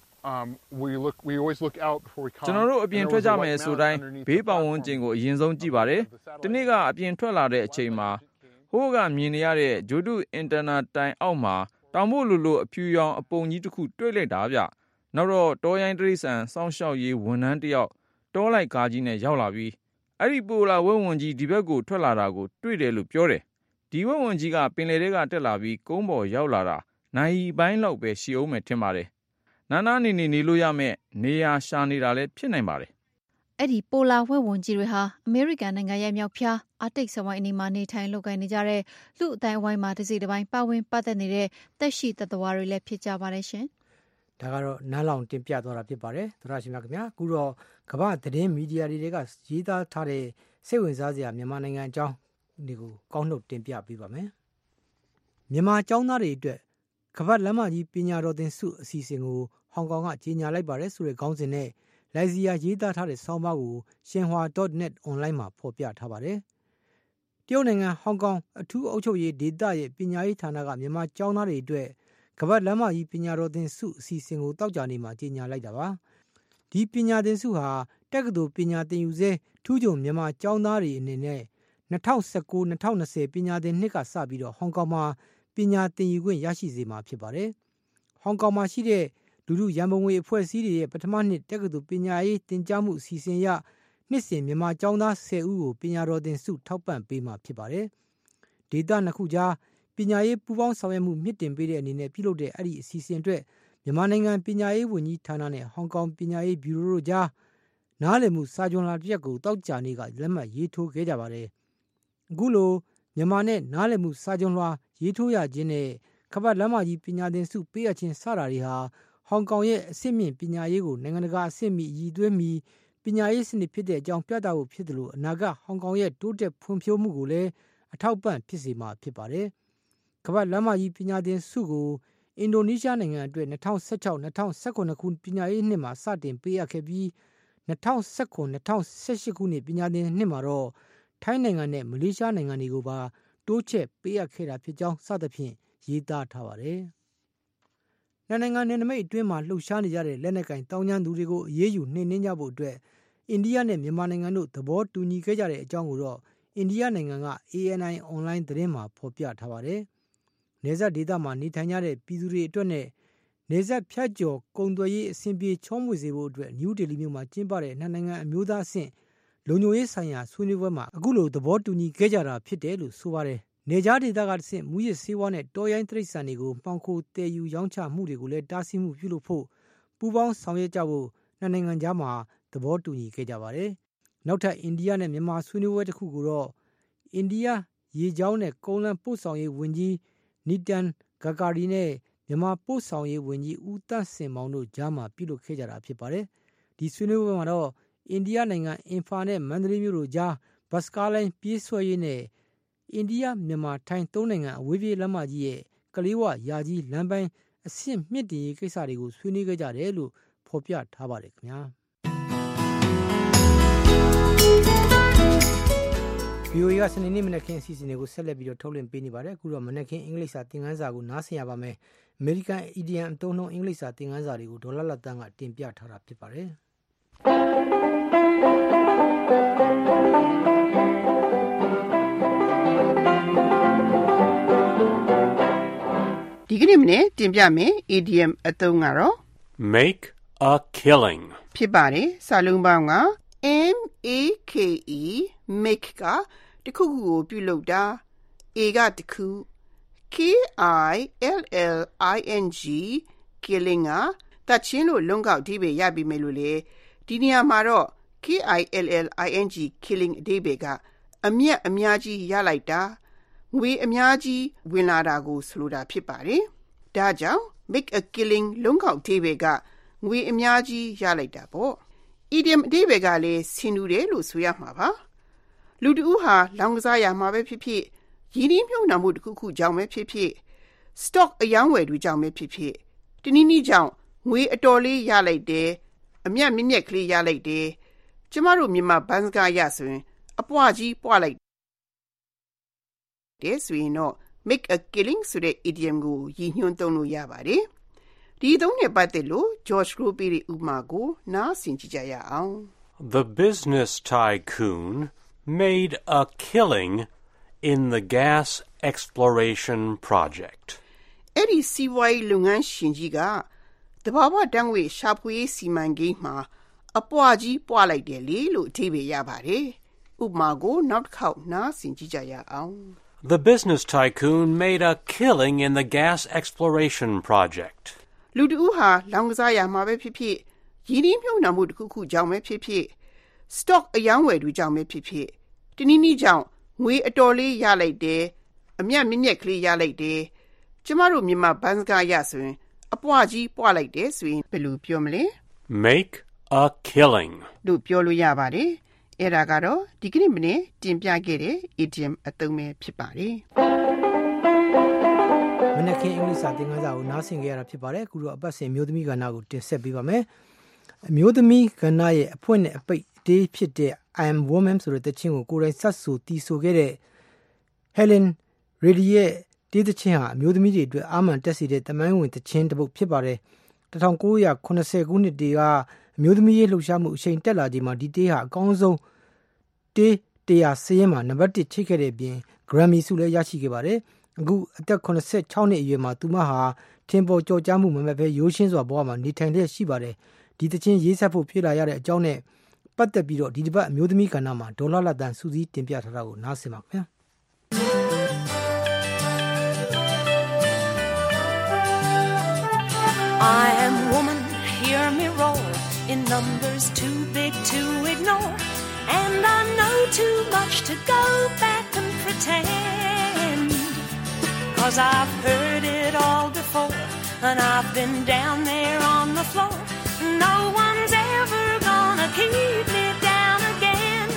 we always look out before we come ကျွန်တော်တို့အပြင်ထွက်ကြမယ်ဆိုတိုင်းဘေးပတ်ဝန်းကျင်ကိုအရင်ဆုံးကြည့်ပါတယ်ဒီနေ့ကအပြင်ထွက်လာတဲ့အချိန်မှာဟိုးကမြင်နေရတဲ့ဂျိုဒုအင်တာနာတိုင်အောက်မှာတောင်မို့လိုအဖြူရောင်အပုံကြီးတစ်ခုတွေ့လိုက်တာဗျနောက်တော့တောရိုင်းတိရစ္ဆာန်စောင့်ရှောက်ရေးဝန်ထမ်းတစ်ယောက်တောလိုက်ကားကြီးနဲ့ရောက်လာပြီးအဲ့ဒီပိုလာဝက်ဝင်ကြီးဒီဘက်ကိုထွက်လာတာကိုတွေ့တယ်လို့ပြောတယ်ဒီဝက်ဝင်ကြီးကပင်လယ်ထဲကတက်လာပြီးကုန်းပေါ်ရောက်လာတာနိုင်ပိုင်းလောက်ပဲရှိအောင်မယ်ထင်ပါတယ်နာနာနေလို့ရမယ်နေရာရှာနေတာလည်းဖြစ်နိုင်ပါတယ်အဲ့ဒီပိုလာဝက်ဝင်ကြီးတွေဟာအမေရိကန်နိုင်ငံရဲ့မြောက်ဖျားအာတိတ်စဝိုင်းအနီးမှာနေထိုင်လုပ်ကိုင်နေကြတဲ့လူအတိုင်းအဝိုင်းမှာတစ်စီတစ်ပိုင်းပါဝင်ပတ်သက်နေတဲ့သက်ရှိသတ္တဝါတွေလည်းဖြစ်ကြပါတယ်ရှင်ဒါကတော့နန်းလောင်တင်ပြသွားတာဖြစ်ပါတယ်သရရှင်များခင်ဗျာအခုတော့ကမ္ဘာသတင်းမီဒီယာတွေကရေးသားထားတဲ့စိတ်ဝင်စားစရာမြန်မာနိုင်ငံအကြောင်းတွေကိုကောက်နှုတ်တင်ပြပေးပါမယ်မြန်မာအကြောင်းသားတွေအတွက်ကမ္ဘာလမ်းမကြီးပညာတော်သင်ဆုအစီအစဉ်ကိုဟောင်ကောင်ကကြီးညာလိုက်ပါတယ်ဆိုတဲ့ခေါင်းစဉ်နဲ့လိုက်စီယာရေးသားထားတဲ့ဆောင်းပါးကိုရှင်ဟွာ .net online မှာဖော်ပြထားပါတယ်တရုတ်နိုင်ငံဟောင်ကောင်အထူးအုပ်ချုပ်ရေးဒေသရဲ့ပညာရေးဌာနကမြန်မာကျောင်းသားတွေအတွက်ကမ္ဘာလမ်းမကြီးပညာတော်သင်ဆုအစီအစဉ်ကိုတောက်ကြနေမှာကြီးညာလိုက်တာပါဒီပညာသင်ဆုဟာတက္ကသိုလ်ပညာသင်ယူဆဲထူးချွန်မြန်မာကျောင်းသားတွေအနေနဲ့ 2019-2020 ပညာသင်နှစ်ကစပြီးတော့ဟောင်ကောင်မှာပညာသင်ယူခွင့်ရရှိစေမှာဖြစ်ပါတယ်။ဟောင်ကောင်မှာရှိတဲ့လူထုရန်ပုံငွေအဖွဲ့အစည်းတွေရဲ့ပထမနှစ်တက္ကသိုလ်ပညာရေးသင်ကြားမှုအစီအစဉ်အရနှစ်စဉ်မြန်မာကျောင်းသား10ဦးကိုပညာတော်သင်ဆုထောက်ပံ့ပေးမှာဖြစ်ပါတယ်။ဒေသနှစ်ခုကြားပညာရေးပူးပေါင်းဆောင်ရွက်မှုမြင့်တင်ပေးတဲ့အနေနဲ့ပြုလုပ်တဲ့အဲ့ဒီအစီအစဉ်အတွက်မြန်မာနိုင်ငံပညာရေးဝန်ကြီးဌာနနဲ့ဟောင်ကောင်ပညာရေးဘျူရိုတို့ကြားနားလည်မှုစာချုပ်လာတစ်ရပ်ကိုတောက်ကြနေ့ကလက်မှတ်ရေးထိုးခဲ့ကြပါတယ်။အခုလိုမြန်မာနဲ့နားလည်မှုစာချုပ်လွှာရေးထိုးရခြင်းနဲ့ကမ္ဘာ့လမ်းမကြီးပညာသင်ဆုပေးအပ်ခြင်းစတာတွေဟာဟောင်ကောင်ရဲ့အဆင့်မြင့်ပညာရေးကိုနိုင်ငံတကာအဆင့်မီရည်သွေးမီပညာရေးစနစ်ဖြစ်တဲ့အကြောင်းပြသဖို့ဖြစ်တယ်လို့အနာဂတ်ဟောင်ကောင်ရဲ့တိုးတက်ဖွံ့ဖြိုးမှုကိုလည်းအထောက်ပံ့ဖြစ်စေမှာဖြစ်ပါတယ်။ကမ္ဘာ့လမ်းမကြီးပညာသင်ဆုကိုအင်ဒိုနီးရှားနိုင်ငံအတွက်2016-2019 ခုပညာရေးနှစ်မှာစတင်ပေးအပ်ခဲ့ပြီး2019-2018 ခုနှစ်ပညာသင်နှစ်မှာတော့ထိုင်းနိုင်ငံနဲ့မလေးရှားနိုင်ငံတွေကိုပါတိုးချဲ့ပေးအပ်ခဲ့တာဖြစ်ကြောင်းစသဖြင့်ရေးသားထားပါတယ်။နိုင်ငံနယ်နိမိတ်အတွင်းမှာလှုပ်ရှားနေကြတဲ့လက်နက်ကင်တောင်းကျမ်းသူတွေကိုအရေးယူနှိမ်နင်းကြဖို့အတွက်အိန္ဒိယနဲ့မြန်မာနိုင်ငံတို့သဘောတူညီခဲ့ကြတဲ့အကြောင်းကိုတော့အိန္ဒိယနိုင်ငံက ANI အွန်လိုင်းသတင်းမှာဖော်ပြထားပါတယ်။နယ်စပ်ဒေသမှာနေထိုင်ကြတဲ့ပြည်သူတွေအတွက်နဲ့နယ်စပ်ဖြတ်ကျော်ကုန်သွယ်ရေးအဆင်ပြေချောမွေ့စေဖို့အတွက်နယူးဒေလီမြို့မှာကျင်းပတဲ့နိုင်ငံအမျိုးသားအဆင့်လုံခြုံရေးဆိုင်ရာဆွေးနွေးပွဲမှာအခုလိုသဘောတူညီခဲ့ကြတာဖြစ်တယ်လို့ဆိုပါတယ်။နေကြားဒေသကတဆင့်မူရစ်ဆေးဝါးနဲ့တောရိုင်းတိရစ္ဆာန်တွေကိုမှောင်ခိုတည်ယူရောင်းချမှုတွေကိုလည်းတားဆီးမှုပြုလုပ်ဖို့ပူးပေါင်းဆောင်ရွက်ကြဖို့နိုင်ငံကြားမှာသဘောတူညီခဲ့ကြပါတယ်။နောက်ထပ်အိန္ဒိယနဲ့မြန်မာဆွေးနွေးပွဲတစ်ခုကိုတော့အိန္ဒိယရေကြောင်းနဲ့ကုန်းလမ်းပို့ဆောင်ရေးဝန်ကြီးနီတန်ဂကာရီနဲ့မြန်မာပို့ဆောင်ရေးဝန်ကြီးဦးတန့်စင်မောင်တို့ကြားမှာပြုလုပ်ခဲ့ကြတာဖြစ်ပါတယ်။ဒီဆွေးနွေးပွဲမှာတော့အိန္ဒိယနိုင်ငံအင်ဖာနဲ့မန္တလေးမြို့တို့ကြားဘတ်စကားလိုင်းပြေးဆွဲရေးနဲ့အိန္ဒိယမြန်မာထိုင်းသုံးနိုင်ငံအဝေးပြေးလမ်းမကြီးရဲ့ကလေးဝယာကြီးလမ်းပိုင်းအဆင့်မြင့်တင်ရေးကိစ္စတွေကိုဆွေးနွေးခဲ့ကြတယ်လို့ဖော်ပြထားပါတယ်ခင်ဗျာ။ VOA ကစနေနေ့မနက်ခင်းအစီအစဉ်တွေကိုဆက်လက်ပြီးတော့ထုတ်လွှင့်ပေးနေပါတယ်။အခုတော့မနက်ခင်းအင်္ဂလိပ်စာသင်ခန်းစာကိုနားဆင်ရပါမယ်။ American Idiom အသုံးနှုန်းအင်္ဂလိပ်စာသင်ခန်းစာတွေကိုဒေါ်လာလတ်တန်းကတင်ပြထားတာဖြစ်ပါတယ်။ဒီကနေ့မနေ့တင်ပြမယ် idiom အသုံးကတော့ make a killing ဖြစ်ပါတယ်။စာလုံးပေါင်းက make make ကတစ်ခုခုကိုပြုလုပ်တာ a ကတစ်ခု killing killing ကတတ်ချင်းလို့လုံးကောက်အဓိပ္ပာယ်ရပြီမယ်လို့လေဒီနေရာမှာတော့ killing killing အဓိပ္ပာယ်ကအမြတ်အများကြီးရလိုက်တာငွေအများကြီးဝင်လာတာကိုဆိုလိုတာဖြစ်ပါတယ်။ဒါကြောင့် make a killing လုံးကောက်အဓိပ္ပာယ်ကငွေအများကြီးရလိုက်တာပေါ့။ idiom အဓိပ္ပာယ်ကလည်းဆင်တူတယ်လို့ဆိုရမှာပါ။လူတဦးဟာလောင်ကစားရမှာပဲဖြစ်ဖြစ်ရင်းနှီးမြှုပ်နှံမှုတစ်ခုခုကြောင့်ပဲဖြစ်ဖြစ် stock အယောင်းဝယ်သူကြောင့်ပဲဖြစ်ဖြစ်တနည်းနည်းကြောင့်ငွေအတော်လေးရလိုက်တယ်အမြတ်မြင့်မြတ်ကလေးရလိုက်တယ်ကျမတို့မြန်မာဘန်းစကားရဆိုရင်အပွားကြီးပွားလိုက်တယ်ဆိုရင်တော့ make a killing ဆိုတဲ့ idiom ကိုရည်ညွှန်းသုံးလို့ရပါတယ်။ဒီသုံးနဲ့ပတ်သက်လို့ George Grope ရဲ့ဥပမာကိုနားဆင်ကြည့်ကြရအောင် The business tycoon made a killing in the gas exploration project. အဲ့ဒီစီးပွားရေးလုပ်ငန်းရှင်ကြီးကတဘာဝတန်းငွေရှာဖွေရေးစီမံကိန်းမှာအပွားကြီးပွားလိုက်တယ်လေလို့အဓိပ္ပာယ်ရပါတယ်။ဥပမာကိုနောက်တစ်ခေါက်နားဆင်ကြည့်ကြရအောင် The business tycoon made a killing in the gas exploration project. လူတဦးဟာလောင်ကစားရမှာပဲဖြစ်ဖြစ်ရင်းနှီးမြှုပ်နှံမှုတစ်ခုခုကြောင့်ပဲဖြစ်ဖြစ် stock အယောင်းဝယ်သူကြောင့်ပဲဖြစ်ဖြစ်တနည်းနည်းကြောင့်ငွေအတော်လေးရလိုက်တယ်အမြတ်မြင့်မြတ်ကလေးရလိုက်တယ်ကျမတို့မြန်မာဘန်းစကားရဆိုရင်အပွားကြီးပွားလိုက်တယ်ဆိုရင်ဘယ်လိုပြောမလဲ make a killing လို့ပြောလို့ရပါတယ်အဲ့ဒါကတော့ဒီကနေ့မနေ့တင်ပြခဲ့တဲ့ idiom အသုံးပဲဖြစ်ပါတယ်မနက်ခင်းအင်္ဂလိပ်စာသင်ခန်းစာကိုနားဆင်ကြရတာဖြစ်ပါတယ်အခုတော့အပတ်စဉ်မျိုးသမီးကဏ္ဍကိုတင်ဆက်ပေးပါမယ်အမျိုးသမီးကဏ္ဍရဲ့အဖွင့်နဲ့အပိတ်အသေးဖြစ်တဲ့ I am woman ဆိုတဲ့တခြင်းကိုကိုယ်တိုင်ဆက်ဆိုတီးဆိုခဲ့တဲ့ Helen Reddy ရဲ့ဒီတခြင်းဟာအမျိုးသမီးတွေအတွက်အာမန်တက်စီတဲ့တမိုင်းဝင်တခြင်းတစ်ပုဒ်ဖြစ်ပါတယ်1980ခုနှစ်တည်းကအမျိုးသမီးရေးလှုပ်ရှားမှုအချိန်တက်လာချိန်မှာဒီတေးဟာအကောင်းဆုံးတေး 100စည်းမှာနံပါတ်1ချိတ်ခဲ့တဲ့အပြင် Grammy ဆုလည်းရရှိခဲ့ပါတယ်အခုအသက်86နှစ်အရွယ်မှာသူမဟာထင်ပေါ်ကျော်ကြားမှုမမဲ့ပဲရိုးရှင်းစွာဘဝမှာနေထိုင်လျက်ရှိပါတယ်ဒီသချင်းရေးဆက်ဖို့ဖြစ်လာရတဲ့အကြောင်းနဲ့ပတ်သက်ပြီးတော့ဒီတစ်ပတ်အမျိုးသမီးကဏ္ဍမှာဒေါ်လာလက်တန်စူးစီးတင်ပြထားတာကိုနားဆင်ပါခင်ဗျာ I am woman, hear me roar, in numbers too big to ignore, and I know too much to go back and pretend, 'cause I've heard it all before, and I've been down there on the floor, no one's ever gonna keep me down again.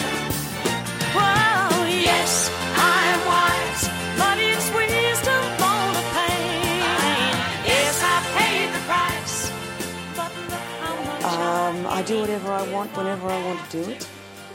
Well, yes, I am wise, but it's wisdom for the pain. Yes, I paid the price, but look how much I do whatever I want whenever I want to do it,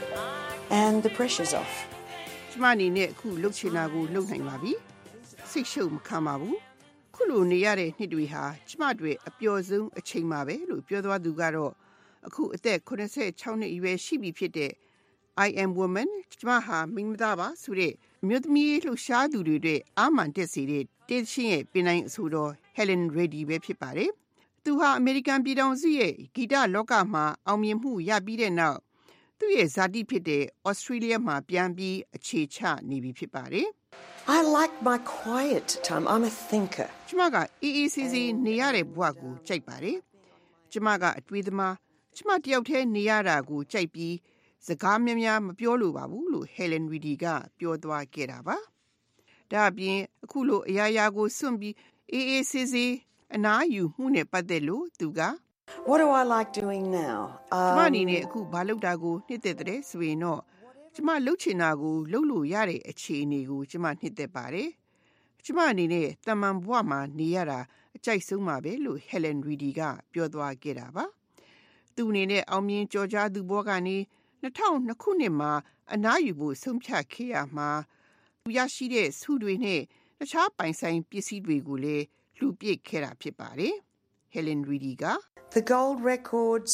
and the pressure's off. ကျမအနေနဲ့အခုလှုပ်ချင်တာကိုလှုပ်နိုင်ပါပြီစိတ်ရှုပ်မခံပါဘူးခုလိုနေရတဲ့နှစ်တွေဟာကျမတို့အပျော်ဆုံးအချိန်ပါပဲလို့ပြောသွားသူကတော့အခုအသက်86နှစ်အရွယ်ရှိပြီဖြစ်တဲ့ I am woman ကျမဟာမိန်းမသားပါဆိုတဲ့အမျိုးသမီးလှုပ်ရှားသူတွေအတွက်အာမန်တက်စေတဲ့တေးချင်းရဲ့ပင်တိုင်းအဆိုတော် Helen Reddy ပဲဖြစ်ပါတယ်သူဟာအမေရိကန်ပြည်ထောင်စုရဲ့ဂီတလောကမှာအောင်မြင်မှုရပြီးတဲ့နောက်သူ့ရဲ့ဇာတိဖြစ်တဲ့ Australia မှာပြန်ပြီးအခြေချနေပြီဖြစ်ပါတယ် I like my quiet time. I'm a thinker. ကျမကအေးအေးဆေးဆေးနေရတဲ့ဘဝကိုကြိုက်ပါတယ်ကျမကအတွေးသမားကျမတယောက်တည်းနေရတာကိုကြိုက်ပြီးစကားများများမပြောလိုပါဘူးလို့ Helen Reddy ကပြောသွားခဲ့တာပါဒါအပြင်အခုလိုအရာရာကိုစွန့်ပြီးအေးအေးဆေးဆေးအနားယူမှုနဲ့ပတ်သက်လို့သူက What do I like doing now? ကျမအနေနဲ့အခုဘာလုပ်တာကိုနှစ်သက်တဲ့ဆိုရင်တော့ကျမလှုပ်ချင်တာကိုလှုပ်လို့ရတဲ့အခြေအနေကိုကျမနှစ်သက်ပါတယ်ကျမအနေနဲ့တမန်ဘဝမှာနေရတာအကြိုက်ဆုံးပါပဲလို့ Helen Reddy ကပြောသွားခဲ့တာပါသူအနေနဲ့အောင်မြင်ကြော်ကြားသူဘဝကနေ2002ခုနှစ်မှာအနားယူဖို့ဆုံးဖြတ်ခဲ့ရမှာသူရရှိတဲ့ဆုတွေနဲ့တခြားပိုင်ဆိုင်ပစ္စည်းတွေကိုလည်းလှူပစ်ခဲ့တာဖြစ်ပါတယ်Helen Reddy က The gold records,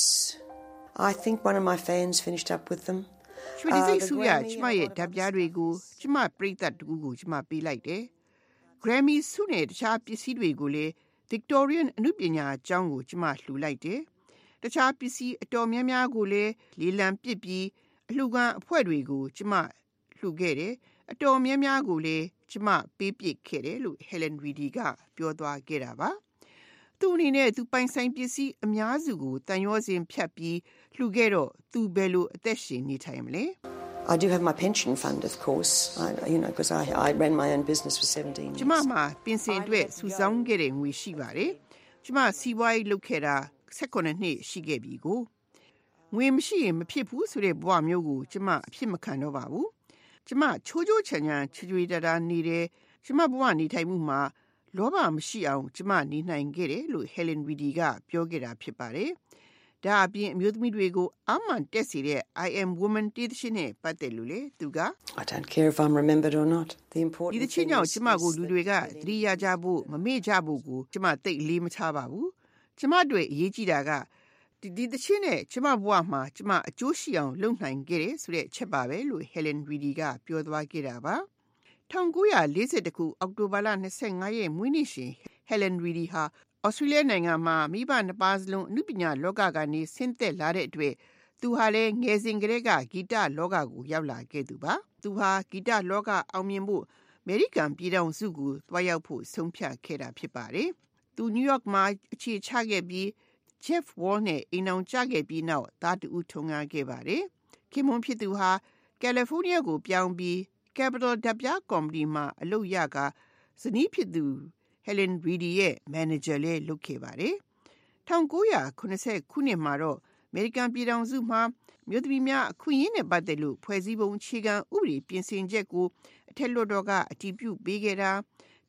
I think one of my fans finished up with them. ရွှေစိတ်ဆူရကျမရဲ့ဓာတ်ပြားတွေကိုကျမပရိသတ်တူကိုကျမပေးလိုက်တယ် Grammy ဆုနဲ့တခြားပစ္စည်းတွေကိုလည်း Victorian အနုပညာအကြောင်းကိုကျမလှူလိုက်တယ်တခြားပစ္စည်းအတော်များများကိုလည်းလေလံပစ်ပြီးအလှူခံအဖွဲ့တွေကိုကျမလှူခဲ့တယ်အတော်များများကိုလည်းကျမပေးပစ်ခဲ့တယ်လို့ Helen Reddy ကပြောသွားခဲ့တာပါသူအနေနဲ့သူပိုင်ဆိုင်ပစ္စည်းအများစုကိုတန်ရောစင်ဖြတ်ပြီးလှူခဲ့တော့သူဘယ်လိုအသက်ရှင်နေထိုင်မလဲ I do have my pension fund of course because I ran my own business for 17 years ကျမမှာပင်စင်အတွက်စုဆောင်းခဲ့တဲ့ငွေရှိပါတယ်ကျမစီးပွားရေးလုပ်ခဲ့တာ18နှစ်ရှိခဲ့ပြီကိုငွေမရှိရင်မဖြစ်ဘူးဆိုတဲ့ဘဝမျိုးကိုကျမအဖြစ်မခံတော့ပါဘူးကျမချိုးချိုးချမ်းချမ်းချွေချွေတတာနေတယ်ကျမဘဝနေထိုင်မှုမှာလောဘမရှိအောင်ကျမနေနိုင်ခဲ့တယ်လို့ Helen Reddy ကပြောခဲ့တာဖြစ်ပါတယ်။ဒါအပြင်အမျိုးသမီးတွေကိုအာမန်တက်စေတဲ့ I am woman တေးသချင်းနဲ့ပတ်သက်လို့လေသူက I don't care if I'm remembered or not. The important ဒီသချင်းကြောင့်ကျမကိုလူတွေကသတိရကြဖို့မမေ့ကြဖို့ကိုကျမသိအလေးမထားပါဘူး။ကျမတို့အရေးကြီးတာကဒီသချင်းနဲ့ကျမဘဝမှာကျမအကျိုးရှိအောင်လုပ်နိုင်ခဲ့တယ်ဆိုတဲ့အချက်ပါပဲလို့ Helen Reddy ကပြောသွားခဲ့တာပါ။1942ခုအောက်တိုဘာလ25ရက်မွေးနေ့ရှင် Helen Reddy ဟာ Australia နိုင်ငံမှာမိဘနှစ်ပါးစလုံးအနုပညာလောကကနေဆင်းသက်လာတဲ့အတွက်သူဟာလည်းငယ်စဉ်ကတည်းကဂီတလောကကိုရောက်လာခဲ့သူပါသူဟာဂီတလောကအောင်မြင်ဖို့အမေရိကန်ပြည်ထောင်စုကိုတွားရောက်ဖို့ဆုံးဖြတ်ခဲ့တာဖြစ်ပါတယ်သူနယူးယောက်မှာအခြေချခဲ့ပြီး Jeff Wall နဲ့အိမ်အောင်ကြခဲ့ပြီးနောက်သားတူထုံငါခဲ့ပါတယ်ခင်မွန်ဖြစ်သူဟာကယ်လီဖိုးနီးယားကိုပြောင်းပြီးCapital ဓာတ်ပြားကော်မတီမှာအလုပ်ရကဇနီးဖြစ်သူ Helen Reddy ရဲ့ manager လည်းလုပ်ခဲ့ပါတယ်။1980ခုနှစ်မှာတော့ American ပြည်ထောင်စုမှာမြို့သမီးများအခွင့်အရေးနဲ့ပတ်သက်လို့ဖွဲ့စည်းပုံအခြေခံဥပဒေပြင်ဆင်ချက်ကိုအထက်လွှတ်တော်ကအတည်ပြုပေးခဲ့တာ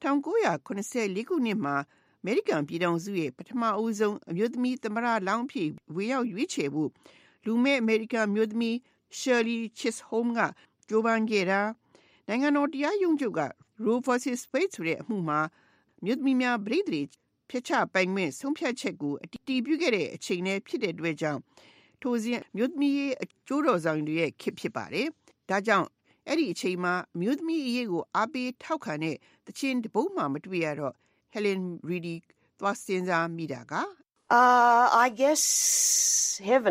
1984ခုနှစ်မှာ American ပြည်ထောင်စုရဲ့ပထမအဦးဆုံးအမျိုးသမီးသမ္မတလောင်းဖြစ်ဝေရောက်ရွေးချယ်ဖို့လူမဲ့ American မျိုးသမီး Shirley Chisholm ကကြိုးပမ်းခဲ့တာနိုင်ငံတော်တရားရုံးချုပ်က Roe vs. Wade ဆိုတဲ့အမှုမှာမြို့သမီးများပြည်သူတွေဖျက်ချပိုင်ခွင့်ဆုံးဖြတ်ချက်ကိုအတည်ပြုခဲ့တဲ့အချိန်နဲ့ဖြစ်တဲ့အတွက်ကြောင့်ထိုစဉ်မြို့သမီးရဲ့အကျိုးတော်ဆောင်တွေရဲ့ခေတ်ဖြစ်ပါတယ်ဒါကြောင့်အဲ့ဒီအချိန်မှာအမျိုးသမီးအရေးကိုအားပေးထောက်ခံတဲ့တခြင်းတပုတ်မှမတွေ့ရတော့ Helen Reedy သွားစဉ်းစားမိတာက I guess heaven,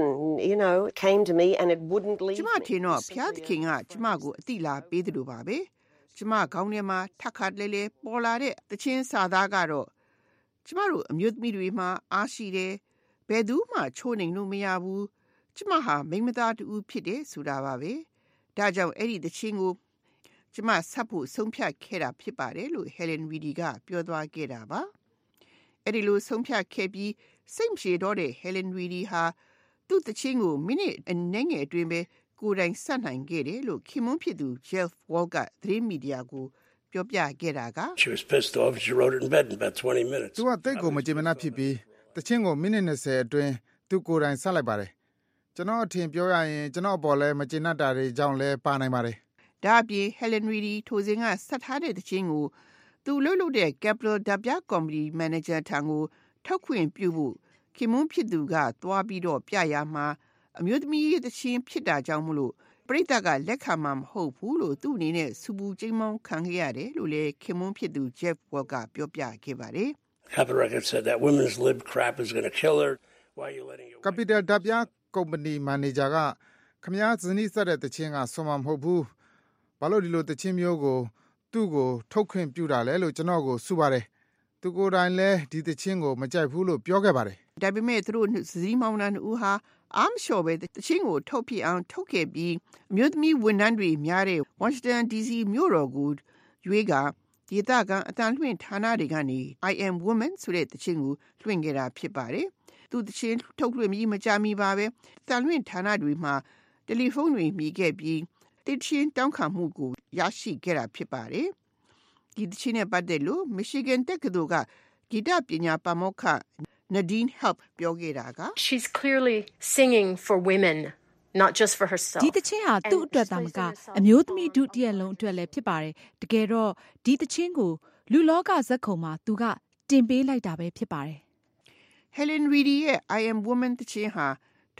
came to me and it wouldn't leave me. ကျမထင်တော့ဖျားသခင်ကကျမကိုအတိလာပေးတယ်လို့ပါပဲကျမခေါင်းထဲမှာထပ်ခါလဲလဲပေါ်လာတဲ့တခြင်းစာသားကတော့ကျမတို့အမျိုးသမီးတွေမှာအားရှိတယ်ဘယ်သူမှချိုးနှိမ်လို့မရဘူးကျမဟာမိန်းမသားတူဖြစ်တယ်ဆိုတာပါပဲဒါကြောင့်အဲ့ဒီတခြင်းကိုကျမဆက်ဖို့ဆုံးဖြတ်ခဲ့တာဖြစ်ပါတယ်လို့ Helen Reedy ကပြောသွားခဲ့တာပါအဲ့ဒီလိုဆုံးဖြတ်ခဲ့ပြီးစိတ်ရှည်တော့တဲ့ Helen Reedy ဟာသူ့တခြင်းကိုမိနစ်အနည်းငယ်အတွင်းပဲကိုယ်တိုင်ဆက်နိုင်ခဲ့တယ်လို့ခင်မွန်းဖြစ်သူ Jeff Wall ကသတင်းမီဒီယာကိုပြောပြခဲ့တာက She was pissed off. She wrote it in bed in about 20 minutes. သူကတိတ်ကိုမကြင်မနှက်ဖြစ်ပြီးတခြင်းကိုမိနစ်20အတွင်းသူကိုယ်တိုင်ဆက်လိုက်ပါတယ်ကျွန်တော်အထင်ပြောရရင်ကျွန်တော်အပေါ်လဲမကြင်နှက်တာတွေကြောင့်လဲပါနိုင်ပါတယ်ဒါအပြင် Helen Reedy ထိုစဉ်ကဆက်ထားတဲ့တခြင်းကိုသူလှုပ်တဲ့ Capital ဓာတ်ပြကော်မတီမန်နေဂျာထံကိုထုတ်ခွင့်ပြုဖို့ခင်မွန်းဖြစ်သူကသွားပြီးတော့ပြရမှာအမျိုးသမီးရဲ့တခြင်းဖြစ်တာကြောင့်မလို့ပရိသတ်ကလက်ခံမှာမဟုတ်ဘူးလို့သူ့အနေနဲ့စူပူကျိမ်းမောင်းခံခဲ့ရတယ်လို့လည်းခင်မွန်းဖြစ်သူ Jeff Wall ကပြောပြခဲ့ပါတယ် Capital Records said that women's lib crap is going to kill her. Why are you letting it? Capital ဓာတ်ပြကုမ္ပဏီမန်နေဂျာကခမည်းဇနီးဆက်တဲ့တခြင်းကဆွမ်းမမဟုတ်ဘူးဘာလို့ဒီလိုတခြင်းမျိုးကိုသူ့ကိုထုတ်ခွင့်ပြုတာလဲလို့ကျွန်တော်ကိုစုပါတယ်သူကိုယ်တိုင်လဲဒီတခြင်းကိုမကြိုက်ဘူးလို့ပြောခဲ့ပါတယ်ဒါပေမဲ့သူတို့ဇနီးမောင်နှံဦးဟာအားမလျှော်ပဲတခြင်းကိုထုတ်ပြအောင်ထုတ်ခဲ့ပြီးအမျိုးသမီးဝန်ထမ်းတွေများတဲ့ Washington DC မြို့တော်ကိုရွေးကဒေသခံအတန်လွှင့်ဌာနတွေကနေ I am woman ဆိုတဲ့တခြင်းကိုလွှင့်ခဲ့တာဖြစ်ပါတယ်သူတခြင်းထုတ်လွှင့်ပြီးမကြမီပါပဲအတန်လွှင့်ဌာနတွေမှာတယ်လီဖုန်းတွေမိခဲ့ပြီးတခြင်းတောင်းခံမှုကိုရရှိခဲ့တာဖြစ်ပါတယ်ဒီတခြင်းနဲ့ပတ်သက်လို့ Michigan တက္ကသိုလ်ကဂီတပညာပါမောက္ခNadine Help ပြောခဲ့တာက She's clearly singing for women not just for herself ဒီတခြင်းဟာသူ့အတွက်သာမကအမျိုးသမီးဒုတိယလုံးအတွက်လည်းဖြစ်ပါတယ်တကယ်တော့ဒီတခြင်းကိုလူလောကဇက်ခုံမှာသူကတင်ပေးလိုက်တာပဲဖြစ်ပါတယ် Helen Reedy ရဲ့ I am woman တခြင်းဟာ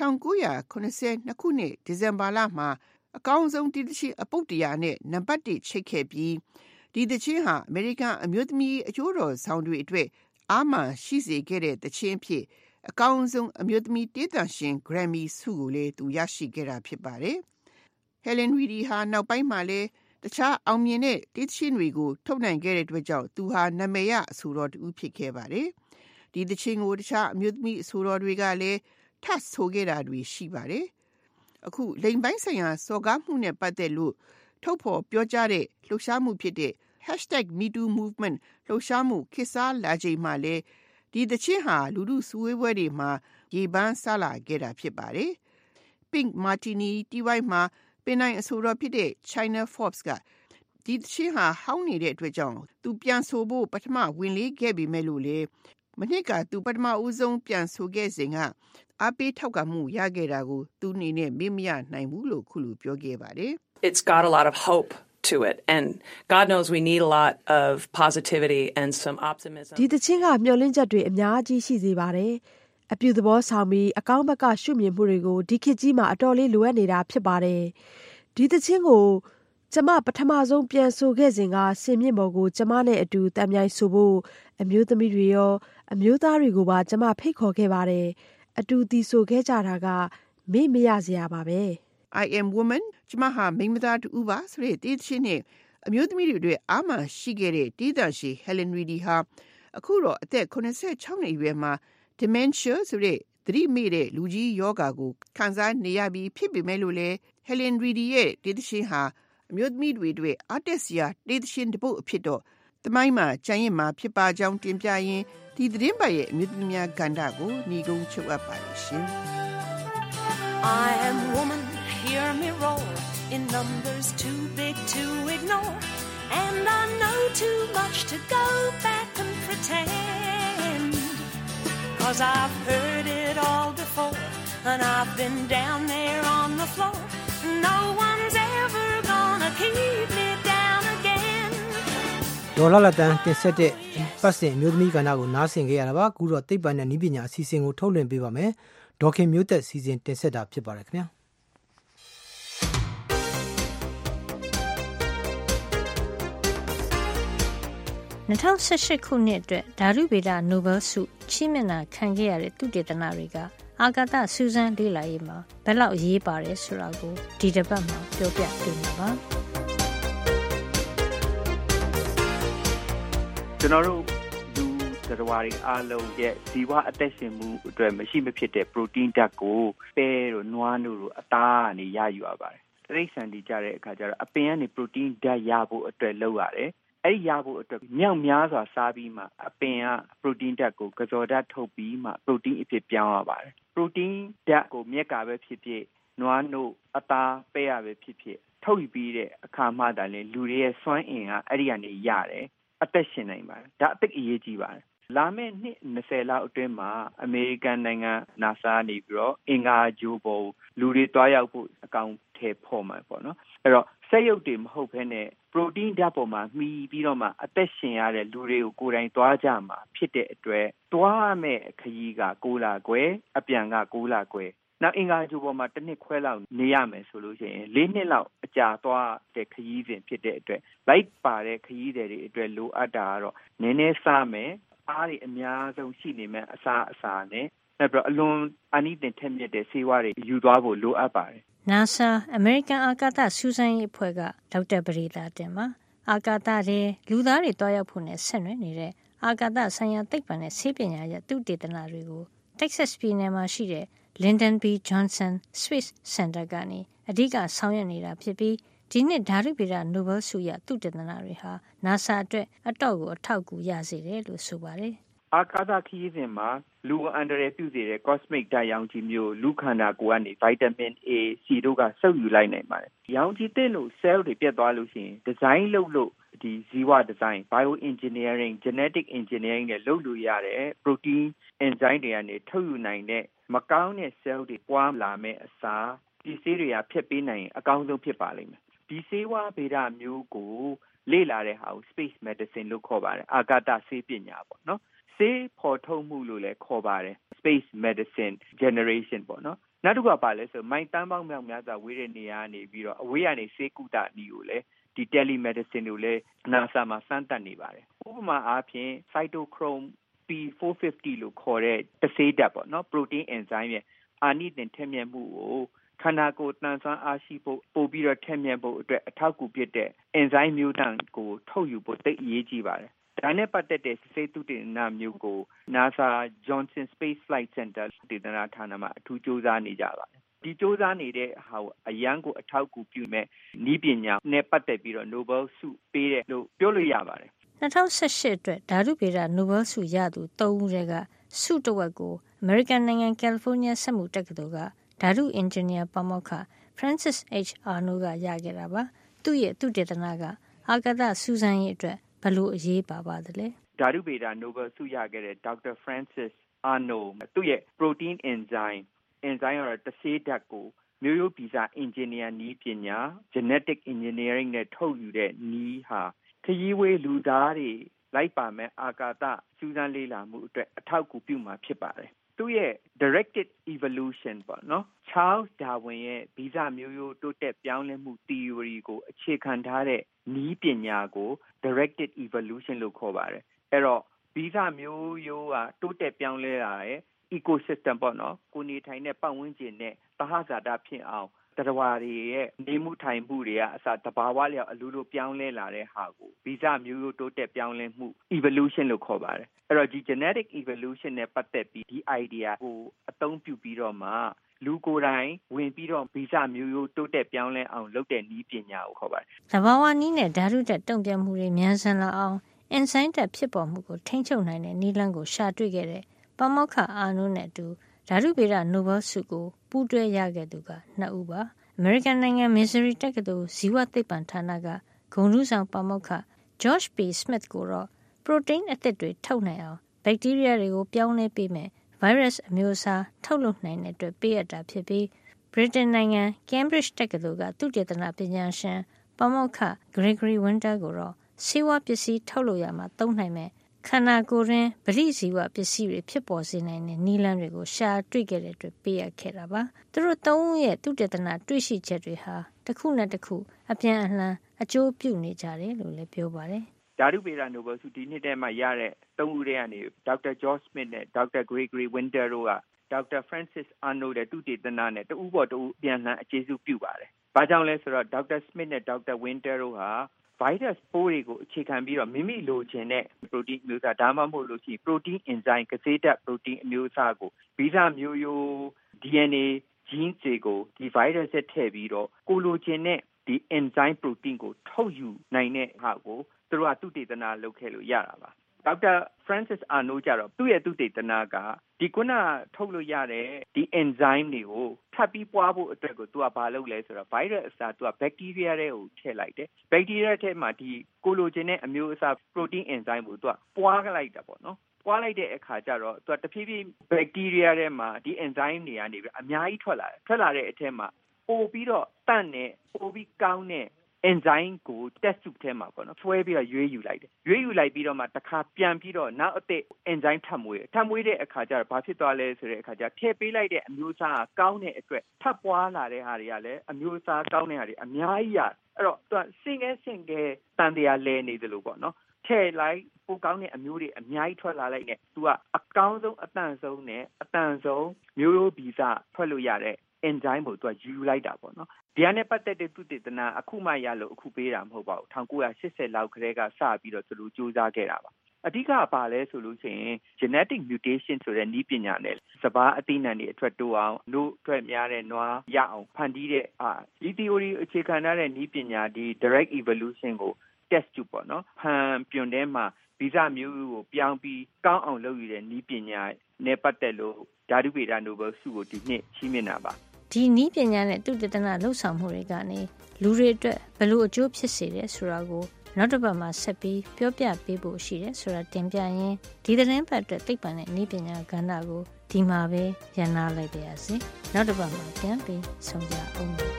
1982ခုနှစ်ဒီဇင်ဘာလမှာအကောင်းဆုံးဒီတခြင်းအပုတ်တရာနဲ့နံပါတ်1ချိတ်ခဲ့ပြီးဒီတခြင်းဟာအမေရိကန်အမျိုးသမီးအကျိုးတော်ဆောင်တွေအတွက်အာမန်ရှိစေခဲ့တဲ့တခြင်းဖြစ်အကောင်းဆုံးအမျိုးသမီးတေးသံရှင် Grammy ဆုကိုလည်းသူရရှိခဲ့တာဖြစ်ပါတယ်။ Helen Reedy ဟာနောက်ပိုင်းမှာလည်းတခြားအောင်မြင်တဲ့တေးသခြင်းတွေကိုထုတ်နိုင်ခဲ့တဲ့အတွက်ကြောင့်သူဟာနာမည်ရအဆိုတော်တူဖြစ်ခဲ့ပါတယ်။ဒီသခြင်းကိုတခြားအမျိုးသမီးအဆိုတော်တွေကလည်းထပ်ဆိုခဲ့တာတွေရှိပါတယ်။အခုလိင်ပိုင်းဆိုင်ရာစော်ကားမှုနဲ့ပတ်သက်လို့ထုတ်ဖော်ပြောကြားတဲ့လှုပ်ရှားမှုဖြစ်တဲ့#MeToo Movement လှုပ်ရှားမှုခေတ်စားလာချိန်မှာလဲဒီသခြင်းဟာလူထုစုဝေးပွဲတွေမှာရေပန်းစားလာခဲ့တာဖြစ်ပါတယ်။ Pink Martini တီဝိုက်မှာပင်နိုင်အဆိုတော်ဖြစ်တဲ့ China Forbes ကဒီသခြင်းဟာဟောင်းနေတဲ့အတွက်ကြောင့်သူပြန်ဆိုဖို့ပထမဝင်လေးခဲ့ပေမဲ့လို့လေမနှစ်ကသူပထမဦးဆုံးပြန်ဆိုခဲ့စဉ်ကအပေးထောက်ကမှုရခဲ့တာကိုသူအနေနဲ့မေ့မရနိုင်ဘူးလို့ခုလိုပြောခဲ့ပါတယ်။ It's got a lot of hope to it and God knows we need a lot of positivity and some optimism ဒီတခြင်းကမျှော်လင့်ချက်တွေအများကြီးရှိစေပါတယ်အပြုသဘောဆောင်ပြီးအကောင်းဘက်ကရှုမြင်မှုတွေကိုဒီခေတ်ကြီးမှာအတော်လေးလိုအပ်နေတာဖြစ်ပါတယ်ဒီတခြင်းကိုကျမပထမဆုံးပြန်ဆိုခဲ့စဉ်ကစင်မြင့်ပေါ်ကိုကျမနဲ့အတူတမ်းမြိုင်ဆိုဖို့အမျိုးသမီးတွေရောအမျိုးသားတွေကိုပါကျမဖိတ်ခေါ်ခဲ့ပါတယ်အတူတီဆိုခဲ့ကြတာကမေ့မရစရာပါပဲ I am woman ကျမဟာမိန်းမသားတူပါဆိုတဲ့တေးသခြင်းနဲ့အမျိုးသမီးတွေအတွက်အာမန်ရှိခဲ့တဲ့တေးသံရှင် Helen Reedy ဟာအခုတော့အသက်86နှစ်အရွယ်မှာ dementia ဆိုတဲ့သတိမေ့တဲ့လူကြီးယောဂါကိုခံစားနေရပြီးဖြစ်ပေမဲ့လို့လည်း Helen Reedy ရဲ့တေးသခြင်းဟာအမျိုးသမီးတွေအတွက်အားတက်စရာတေးသခြင်းတစ်ပုဒ်အဖြစ်တော့သမိုင်းမှာကျန်ရင်မှာဖြစ်ပါကြောင်းတင်ပြရင်းဒီသတင်းပတ်ရဲ့အမျိုးသမီးများကဏ္ဍကိုညီကုန်းချုပ်အပ်ပါရှင် I am woman hear me roar in numbers too big to ignore and I know too much to go back and pretend cause I've heard it all before and I've been down there on the floor no one's ever gonna keep me down again ဒေါ်လာလတန်တင်ဆက်တဲ့ပတ်စင်အမျိုးသမီးကဏ္ဍကိုနားဆင်ခဲ့ရတာပါအခုတော့သိပ္ပံနဲ့နည်းပညာအစီအစဉ်ကိုထုတ်လွှင့်ပေးပါမယ်ဒေါခင်မျိုးသက်စီစဉ်တင်ဆက်တာဖြစ်ပါတယ်ခင်ဗျာ 2018 ခုနှစ်အတွက်ဓာတုဗေဒနိုဘယ်ဆုချီးမြှင့်တာခံခဲ့ရတဲ့သုတေသနတွေကအာကာသစူးစမ်းလေ့လာရေးမှာဘယ်လောက်အရေးပါတယ်ဆိုတာကိုဒီတစ်ပတ်မှာပြောပြပေးမှာပါကျွန်တော်တို့လူသတ္တဝါတွေအားလုံးရဲ့ဇီဝအသက်ရှင်မှုအတွက်မရှိမဖြစ်တဲ့ပရိုတင်းဓာတ်ကိုပဲတို့နွားတို့အသားကနေရယူရပါတယ်တိရစ္ဆာန်တွေကြတဲ့အခါကျတော့အပင်ကနေပရိုတင်းဓာတ်ရဖို့အတွက်လုပ်ရတယ်အဲ့ဒီရဖို့အတွက်မြောက်များစွာစားပြီးမှအပင်ကပရိုတင်းဓာတ်ကိုကစော်ဓာတ်ထုတ်ပြီးမှပရိုတင်းအဖြစ်ပြောင်းရပါတယ်ပရိုတင်းဓာတ်ကိုမြက်ကပဲဖြစ်ဖြစ်နွားနို့အသားပဲရပဲဖြစ်ဖြစ်ထုတ်ယူပြီးတဲ့အခါမှသာလေလူတွေရဲ့စွမ်းအင်ကအဲ့ဒီကနေရတယ်အသက်ရှင်နိုင်ပါတယ်ဒါအသက်အရေးကြီးပါတယ်လာမယ့်နှစ်20လောက်အတွင်းမှာအမေရိကန်နိုင်ငံ NASA နေပြီးတော့အင်္ဂါဂြိုဟ်ပေါ်လူတွေတွားရောက်ဖို့အကောင်အထည်ဖော်မှာပေါ့နော်အဲ့တော့စက်ရုပ်တွေမဟုတ်ဘဲနဲ့ပရိုတင်းဓာတ်ပေါ်မှာမှီပြီးတော့မှအသက်ရှင်ရတဲ့လူတွေကိုကိုယ်တိုင်တွားကြမှာဖြစ်တဲ့အတွက်တွားမဲ့ခရီးက6လခွဲအပြန်က6လခွဲနောက်အင်္ဂါဂြိုဟ်ပေါ်မှာတစ်နှစ်ခွဲလောက်နေရမယ်ဆိုလို့ရှိရင်4နှစ်လောက်အကြာသွားတဲ့ခရီးစဉ်ဖြစ်တဲ့အတွက်လိုက်ပါတဲ့ခရီးတွေအတွက်လိုအပ်တာကတော့နည်းနည်းစားမယ်အားတွေအများဆုံးရှိနေမယ်အစားနဲ့နောက်ပြီးအလွန်အနိသင်ထက်မြက်တဲ့ဆေးဝါးတွေယူသွားဖို့လိုအပ်ပါတယ် NASA အမေရိကန်အာကာသစူးစမ်းရေးအဖွဲ့ကဒေါက်တာပရိသာတင်ပါအာကာသထဲလူသားတွေတွားရောက်ဖို့နဲ့ဆက်နွယ်နေတဲ့အာကာသဆိုင်ရာသိပ္ပံနဲ့ဆေးပညာရဲ့သုတေသနတွေကို Texas ပြည်နယ်မှာရှိတဲ့ Lyndon B. Johnson Space Center ကနေအဓိကဆောင်ရွက်နေတာဖြစ်ပြီးဒီနှစ်ဓာတုဗေဒနိုဘယ်ဆုရသုတေသနတွေဟာ NASA အတွက်အတော့ကိုအထောက်အကူရစေတယ်လို့ဆိုပါတယ်အာကာသခရီးစဉ်မှာလူအန္တရာယ်ပြုစေတဲ့ cosmic ဓာတ်ရောင်ခြည်မျိုးလူခန္ဓာကိုယ်ကနေ vitamin A, C တို့ကစုပ်ယူလိုက်နိုင်ပါတယ်။ရောင်ခြည်သင့်လို့ cell တွေပြတ်သွားလို့ရှိရင် design လုပ်လို့ဒီဇီဝ design, bioengineering, genetic engineering နဲ့လုပ်လို့ရတဲ့ protein enzyme တွေကနေထုတ်ယူနိုင်တဲ့မကောင်းတဲ့ cell တွေပွားလာမဲ့အစားဒီဆေးတွေကဖျက်ပေးနိုင်ရင်အကောင်းဆုံးဖြစ်ပါလိမ့်မယ်။ဒီဆေးဝါးဗေဒမျိုးကိုလေ့လာတဲ့ဟာကို space medicine လို့ခေါ်ပါတယ်။အာကာသဆေးပညာပေါ့နော်။ဆေးဖော်ထုတ်မှုလို့လည်းခေါ်ပါတယ် space medicine generation ပေါ့နော်နောက်တစ်ခုကပါလဲဆိုမိုင်တန်းပေါင်းမြောက်များစွာဝေးတဲ့နေရာကနေပြီးတော့အဝေးကနေဆေးကုသနည်းကိုလည်းဒီ telemedicine ကိုလည်း NASA မှာစမ်းသပ်နေပါတယ်ဥပမာအားဖြင့် cytochrome P450 လို့ခေါ်တဲ့တဆေးဓာတ်ပေါ့နော် protein enzyme ရဲ့အာနိသင်ထက်မြက်မှုကိုခန္ဓာကိုယ်တန်ဆွမ်းအားရှိဖို့ပို့ပြီးတော့ထက်မြက်ဖို့အတွက်အထောက်အကူဖြစ်တဲ့ enzyme မျိုးတန်ကိုထုတ်ယူဖို့သိအရေးကြီးပါတယ်ဒါနဲ့ပတ်သက်တဲ့ဆေးသုတေသနမျိုးကို NASA Johnson Space Flight Center ဒေသနာဌာနမှာအထူးစူးစမ်းနေကြပါတယ်ဒီစူးစမ်းနေတဲ့ဟာကိုအရန်ကိုအထောက်အကူပြုမဲ့နည်းပညာနဲ့ပတ်သက်ပြီးတော့ Nobel ဆုပေးတယ်လို့ပြောလို့ရပါတယ် 2018အတွက်ဓာတုဗေဒနိုဘယ်ဆုရသူ3ဦးကဆုတဝက်ကိုအမေရိကန်နိုင်ငံကယ်လီဖိုးနီးယားစက်မှုတက္ကသိုလ်ကဓာတုအင်ဂျင်နီယာပါမောက္ခ Francis H. Arnold ကရခဲ့တာပါသူ့ရဲ့သုတေသနကအာကာသစူးစမ်းရေးအတွက်ဘယ်လိုအရေးပါပါသလဲဓာတုဗေဒနိုဘယ်ဆုရခဲ့တဲ့ Dr. Francis Arnold သူ့ရဲ့ protein enzyme ကတော့တဆေးဓာတ်ကိုမျိုးရိုးဗီဇအင်ဂျင်နီယာနည်းပညာ genetic engineering နဲ့ထုတ်ယူတဲ့နည်းဟာခရီးဝေးလူသားတွေလိုက်ပါမဲ့အာကာသစူးစမ်းလေ့လာမှုအတွက်အထောက်အကူပြုမှာဖြစ်ပါတယ်သူ့ရဲ့ directed evolution ပေါ့နော် Charles Darwin ရဲ့ဗီဇမျိုးရိုးတိုးတက်ပြောင်းလဲမှု theory ကိုအခြေခံထားတဲ့နည်းပညာကို directed evolution လို့ခေါ်ပါတယ်အဲ့တော့ဗီဇမျိုးရိုးကတိုးတက်ပြောင်းလဲလာတဲ့ ecosystem ပေါ့နော်ကိုနေထိုင်တဲ့ပတ်ဝန်းကျင်နဲ့သဟဇာတဖြစ်အောင်သတ္တဝါတွေရဲ့နေမှုထိုင်မှုတွေကအစတဘာဝလျောက်အလိုလိုပြောင်းလဲလာတဲ့ဟာကိုဗီဇမျိုးရိုးတိုးတက်ပြောင်းလဲမှု evolution လို့ခေါ်ပါတယ်အဲ့တော့ဒီ genetic evolution နဲ့ပတ်သက်ပြီးဒီ idea ကိုအသုံးပြုပြီးတော့မှလူကိုယ်တိုင်ဝင်ပြီးတော့ဗီဇမျိုးရိုးတိုးတက်ပြောင်းလဲအောင်လုပ်တဲ့နည်းပညာကိုခေါ်ပါတယ်သဘာဝနည်းနဲ့ဓာတုဓာတ်တုံ့ပြန်မှုတွေမြန်ဆန်လာအောင်အင်ဇိုင်းဓာတ်ဖြစ်ပေါ်မှုကိုထိန်းချုပ်နိုင်တဲ့နည်းလမ်းကိုရှာတွေ့ခဲ့တဲ့ပါမောက္ခအာနိုးနဲ့အတူဓာတုဗေဒနိုဘယ်ဆုကိုပူးတွဲရခဲ့သူက2ဦးပါအမေရိကန်နိုင်ငံမစ်ဇူရီတက္ကသိုလ်ဇီဝသိပ္ပံဌာနကဂုဏ်ထူးဆောင်ပါမောက္ခ George P. Smith ကိုတော့ပရိုတိန်းအသစ်တွေထုတ်နိုင်အောင်ဘက်တီးရီးယားတွေကိုပြောင်းလဲပေးမယ်ဗိုင်းရပ်စ်အမျိုးအစားထုတ်လုပ်နိုင်တဲ့အတွက်ပေးအပ်တာဖြစ်ပြီးဗြိတိန်နိုင်ငံ Cambridge တက္ကသိုလ်ကသုတေသနပညာရှင်ပါမောက္ခ Gregory Winter ကိုတော့ဆေးဝါးပစ္စည်းထုတ်လုပ်ရမှာသုံးနိုင်မယ်ခန္ဓာကိုယ်တွင်ပရိဇီဝပစ္စည်းတွေဖြစ်ပေါ်စေနိုင်တဲ့နည်းလမ်းတွေကိုရှာတွေ့ခဲ့တဲ့အတွက်ပေးအပ်ခဲ့တာပါသူတို့၃ဦးရဲ့သုတေသနတွေ့ရှိချက်တွေဟာတစ်ခုနဲ့တစ်ခုအပြန်အလှန်အကျိုးပြုနေကြတယ်လို့လည်းပြောပါတယ်ဓာတုဗေဒနိုဘယ်ဆုဒီနှစ်ထဲမှာရတဲ့3ဦးထဲကနေဒေါက်တာဂျော့စမစ်နဲ့ဒေါက်တာဂရေဂရီဝင်းတာတို့ကဒေါက်တာဖရန့်စစ်အာနိုတဲ့သူတေသနနဲ့တဦးပေါ်တဦးပြန်လှန်အခြေစုပြုပါတယ်။ဘာကြောင့်လဲဆိုတော့ဒေါက်တာစမစ်နဲ့ဒေါက်တာဝင်းတာတို့ဟာဗိုင်းရပ်စ်ပိုးတွေကိုအခြေခံပြီးတော့မိမိလိုချင်တဲ့ပရိုတင်းအမျိုးအစားဒါမှမဟုတ်လို့ရှိရင်ပရိုတင်းအင်ဇိုင်ကစေးဓာတ်ပရိုတင်းအမျိုးအစားကိုဗီဇမျိုးရိုး DNA gene တွေကိုဒီဗိုင်းရပ်စ်ထည့်ပြီးတော့ကိုလိုချင်တဲ့ဒီ enzyme protein ကိုထုတ်ယူနိုင်တဲ့ဟာကိုသူတို့ကသုတေသနလုပ်ခဲ့လို့ရတာပါဒေါက်တာ Francis Arnold ကျတော့သူ့ရဲ့သုတေသနကဒီခုနထုတ်လို့ရတဲ့ဒီ enzyme တွေကိုထပ်ပြီးပွားဖို့အတွက်ကိုသူကဘာလုပ်လဲဆိုတော့ virus အစားသူက bacteria တွေကိုထည့်လိုက်တယ် bacteria ထဲမှာဒီကိုလိုချင်တဲ့အမျိုးအစား protein enzyme ကိုသူကပွားလိုက်တာပေါ့နော်ပွားလိုက်တဲ့အခါကျတော့သူကတဖြည်းဖြည်း bacteria ထဲမှာဒီ enzyme တွေကနေပြီးအများကြီးထွက်လာတဲ့အထက်မှာပို့ပြီးတော့တန့်နဲ့ပို့ပြီးကောင်းတဲ့ enzyme ကို test tube ထဲမှာပေါ့နော်ဆွဲပြီးတော့ရွေးယူလိုက်တယ်ရွေးယူလိုက်ပြီးတော့မှတစ်ခါပြန်ပြီးတော့နောက်အသစ် enzyme ထပ်မွေးတဲ့အခါကျတော့ဘာဖြစ်သွားလဲဆိုတဲ့အခါကျထည့်ပေးလိုက်တဲ့အမျိုးအစားကကောင်းတဲ့အတွက်ထပ်ပွားလာတဲ့ဟာတွေကလည်းအမျိုးအစားကောင်းတဲ့ဟာတွေအများကြီးရအဲ့တော့သူကစင်ကဲတန်တရားလဲနေသလိုပေါ့နော်ထည့်လိုက်ပိုကောင်းတဲ့အမျိုးတွေအများကြီးထွက်လာလိုက်နဲ့သူကအကောင်းဆုံးအတန်ဆုံးနဲ့အတန်ဆုံးမျိုးရိုးဗီဇထွက်လို့ရတဲ့ enzyme ကိုသူကယူလိုက်တာပေါ့နော်ဒီအနေနဲ့ပတ်သက်တဲ့သုတေသနအခုမှရလို့အခုပေးတာမဟုတ်ပါဘူး1980လောက်ကတည်းကစပြီးတော့သူတို့စူးစမ်းခဲ့တာပါအဓိကပါလဲဆိုလို့ရှိရင် genetic mutation ဆိုတဲ့နည်းပညာနဲ့စပါးအသီးနှံတွေအထွက်တိုးအောင်တို့ထွက်များတဲ့နွားရအောင်ဖန်တီးတဲ့ဒီ theory အခြေခံထားတဲ့နည်းပညာဒီ direct evolution ကို test tube ပေါ့နော်ဟန်ပြွန်ထဲမှာဗီဇမျိုးကိုပြောင်းပြီးကောင်းအောင်လုပ်ရတဲ့နည်းပညာနဲ့ပတ်သက်လို့ဓာတုဗေဒနိုဘယ်ဆုကိုဒီနှစ်ချီးမြှင့်တာပါဒီနည်းပညာနဲ့သုတေသနလှုပ်ဆောင်မှုတွေကနေလူတွေအတွက်ဘယ်လိုအကျိုးဖြစ်စေတယ်ဆိုတာကိုနောက်တစ်ပတ်မှာဆက်ပြီးပြောပြပေးဖို့ရှိတယ်ဆိုတာတင်ပြရင်းဒီသတင်းပတ်အတွက်သိပ္ပံနဲ့နည်းပညာကဏ္ဍကိုဒီမှာပဲရန်နာလိုက်ပါရစေနောက်တစ်ပတ်မှာပြန်ပြီးဆုံကြအောင်နော်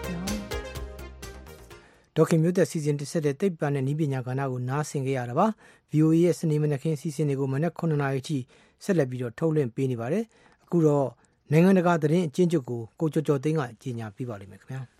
ဒေါက်ခင်မျိုးသက်စီစဉ်တစ်ဆက်တဲ့သိပ္ပံနဲ့နည်းပညာကဏ္ဍကိုနားဆင်ကြရတာပါ VOA ရဲ့စနေမနက်ခင်းစီစဉ်တွေကိုမနက်9:00 နာရီထိဆက်လက်ပြီးတော့ထုတ်လွှင့်ပေးနေပါတယ်အခုတော့နိုင်ငံတကာသတင်းအကျဉ်းချုပ်ကိုကျော်ကျော်သိန်းကကြီးညာပြပါလိမ့်မယ်ခင်ဗျာ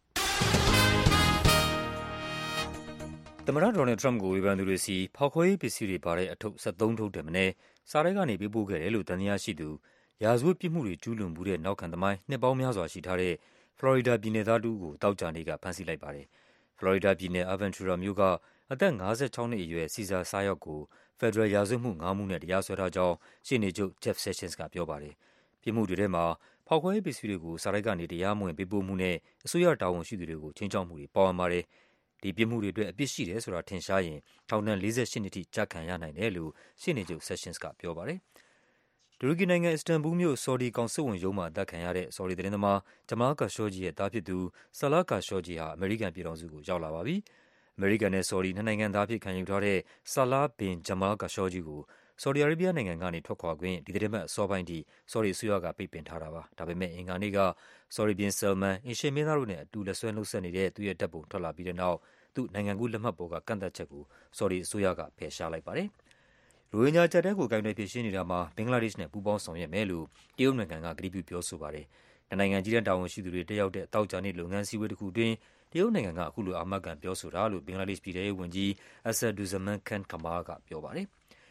သမ္မတဒေါ်နယ်ထရမ့်ကိုဝေဖန်သူတွေစီဖောက်ခွဲရေးပစ္စည်းတွေပါတဲ့အထုပ်73ထုပ်တည်းမင်းစားရဲကနေပေးပို့ခဲ့တယ်လို့တန်တရားရှိသူရာဇဝတ်ပြစ်မှုတွေကျူးလွန်မှုတဲ့နောက်ခံသမိုင်းနှစ်ပေါင်းများစွာရှိထားတဲ့ဖလော်ရီဒါပြည်နယ်သားတူကိုတောက်ကြနေကဖမ်းဆီးလိုက်ပါတယ်ဖလော်ရီဒါပြည်နယ်အဗန်ချူရာမြို့ကအသက်56နှစ်အရွယ်စီဇာစာရောက်ကိုဖက်ဒရယ်ရာဇဝတ်မှု9မှုနဲ့တရားစွဲထားကြောင်းရှေ့နေချုပ် Jeff Sessions ကပြောပါတယ်ပြစ်မှုတွေထဲမှာဖောက်ခွဲရေးပစ္စည်းတွေကိုစားရဲကနေတရားမဝင်ပေးပို့မှုနဲ့အစိုးရတာဝန်ရှိသူတွေကိုချင်းချောက်မှုတွေပါဝင်ပါတယ်ဒီပြစ်မှုတွေအတွက်အပြစ်ရှိတယ်ဆိုတာထင်ရှားရင်ထောင်ဒဏ်48နှစ်ထိကျခံရနိုင်တယ်လို့ရှေ့နေချုပ် Sessions ကပြောပါတယ်တူရကီနိုင်ငံအစ္စတန်ဘူလ်မြို့ဆော်ဒီကောင်စစ်ဝန်ရုံးမှာအသတ်ခံရတဲ့ဆော်ဒီသတင်းသမားဂျမားကာရှိုဂျီရဲ့သားဖြစ်သူဆလာကာရှိုဂျီဟာအမေရိကန်ပြည်ထောင်စုကိုရောက်လာပါပြီအမေရိကန်နဲ့ဆော်ဒီနှစ်နိုင်ငံသားဖြစ်ခံယူထားတဲ့ဆလာဘင်ဂျမားကာရှိုဂျီကိုဆော်ဒီအာရေးဗျနိုင်ငံကနေထွက်ခွာခွင့်ဒီသတင်းပတ်အစောပိုင်းထိဆော်ဒီအစိုးရကပိတ်ပင်ထားတာပါဒါပေမဲ့အင်္ဂါနေ့ကဆော်ဒီဘင်ဆယ်မန်အင်ရှင်မင်းသားတို့နဲ့အတူလက်ဆွဲနှုတ်ဆက်နေတဲ့သူ့ရဲ့တပ်ပုံထွက်လာပြီးတဲ့နောက်သူ့နိုင်ငံကူးလက်မှတ်ပေါ်ကကန့်သက်ချက်ကိုဆော်ဒီအစိုးရကဖယ်ရှားလိုက်ပါတယ်ရိုဟင်ဂျာကျပ်တဲ့ကိုကိုင်တွယ်ဖြေရှင်းနေတာမှာဘင်္ဂလားဒေ့ရှ်နဲ့ပူးပေါင်းဆောင်ရွက်မယ်လို့တရုတ်နိုင်ငံကကတိပြုပြောဆိုပါတယ်နိုင်ငံကြီးတဲ့တာဝန်ရှိသူတွေတက်ရောက်တဲ့တောက်ကြနေ့လုပ်ငန်းစည်းဝေးတစ်ခုတွင်တရုတ်နိုင်ငံကအခုလိုအာမခံပြောဆိုတာလို့ဘင်္ဂလားဒေ့ရှ်ပြည်ထောင်စုဝန်ကြီး Asaduzzaman Khan Kamal ကပြောပါတယ်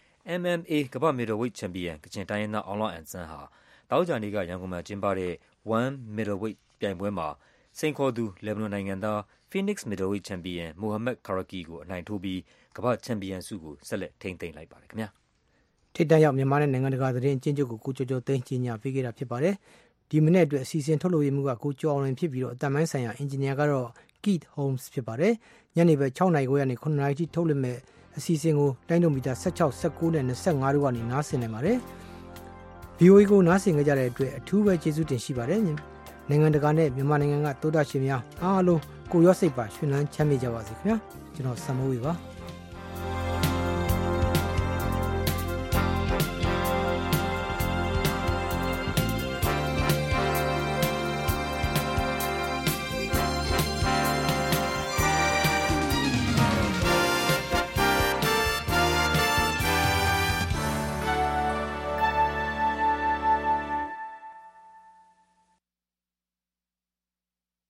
MMA ကမ္ဘာ့မီဒယ်ဝိတ်ချန်ပီယံကချင်တိုင်းရင်းသားအောင်လောင်းအန်ဆန်ဟာတောက်ကြနေ့ကရန်ကုန်မှာကျင်းပတဲ့ One Middleweight ပြိုင်ပွဲမှာစိန်ခေါ်သူလက်ဘနွန်နိုင်ငံသား Phoenix Middleweight ချန်ပီယံ Mohammad Karaki ကိုအနိုင်ထိုးပြီးကမ္ဘာ့ချန်ပီယံဆုကိုဆက်လက်ထိန်းသိမ်းလိုက်ပါတယ်ခင်ဗျာထိပ်တန်းရောက်မြန်မာနဲ့နိုင်ငံတကာသတင်းအကျဉ်းချုပ်ကိုကျော်ကျော်သိန်းကြီးညာပေးခဲ့တာဖြစ်ပါတယ်ဒီမနေ့အတွက်အစီအစဉ်ထုတ်လုပ်ရေးမှုကကိုကျော်အောင်လွင်ဖြစ်ပြီးတော့အတန်ပိုင်းဆိုင်ရာအင်ဂျင်နီယာကတော့ Keith Holmes ဖြစ်ပါတယ်ညနေပဲ6:00 နာရီခွဲကနေ9:00 နာရီထိထုတ်လွှင့်မဲ့အစီအစဉ်ကိုတိုင်းဒိုမီတာ16 19နဲ့25တို့ကနေနားဆင်နိုင်ပါတယ်။ VOA ကိုနားဆင်ကြတဲ့အတွက်အထူးပဲကျေးဇူးတင်ရှိပါတယ်။နိုင်ငံတကာနဲ့မြန်မာနိုင်ငံကသောတာရှင်များအားလုံးကိုရောစိတ်ပါရှင်လန်းချမ်းမြေ့ကြပါစေခင်ဗျာ။ကျွန်တော်ဆမ်မိုးဝေပါ။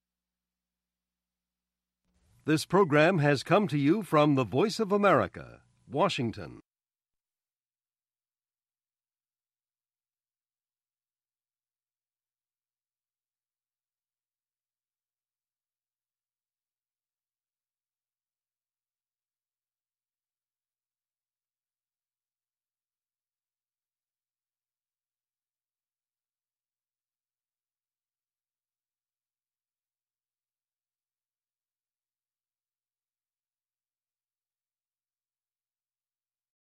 This program has come to you from the Voice of America, Washington.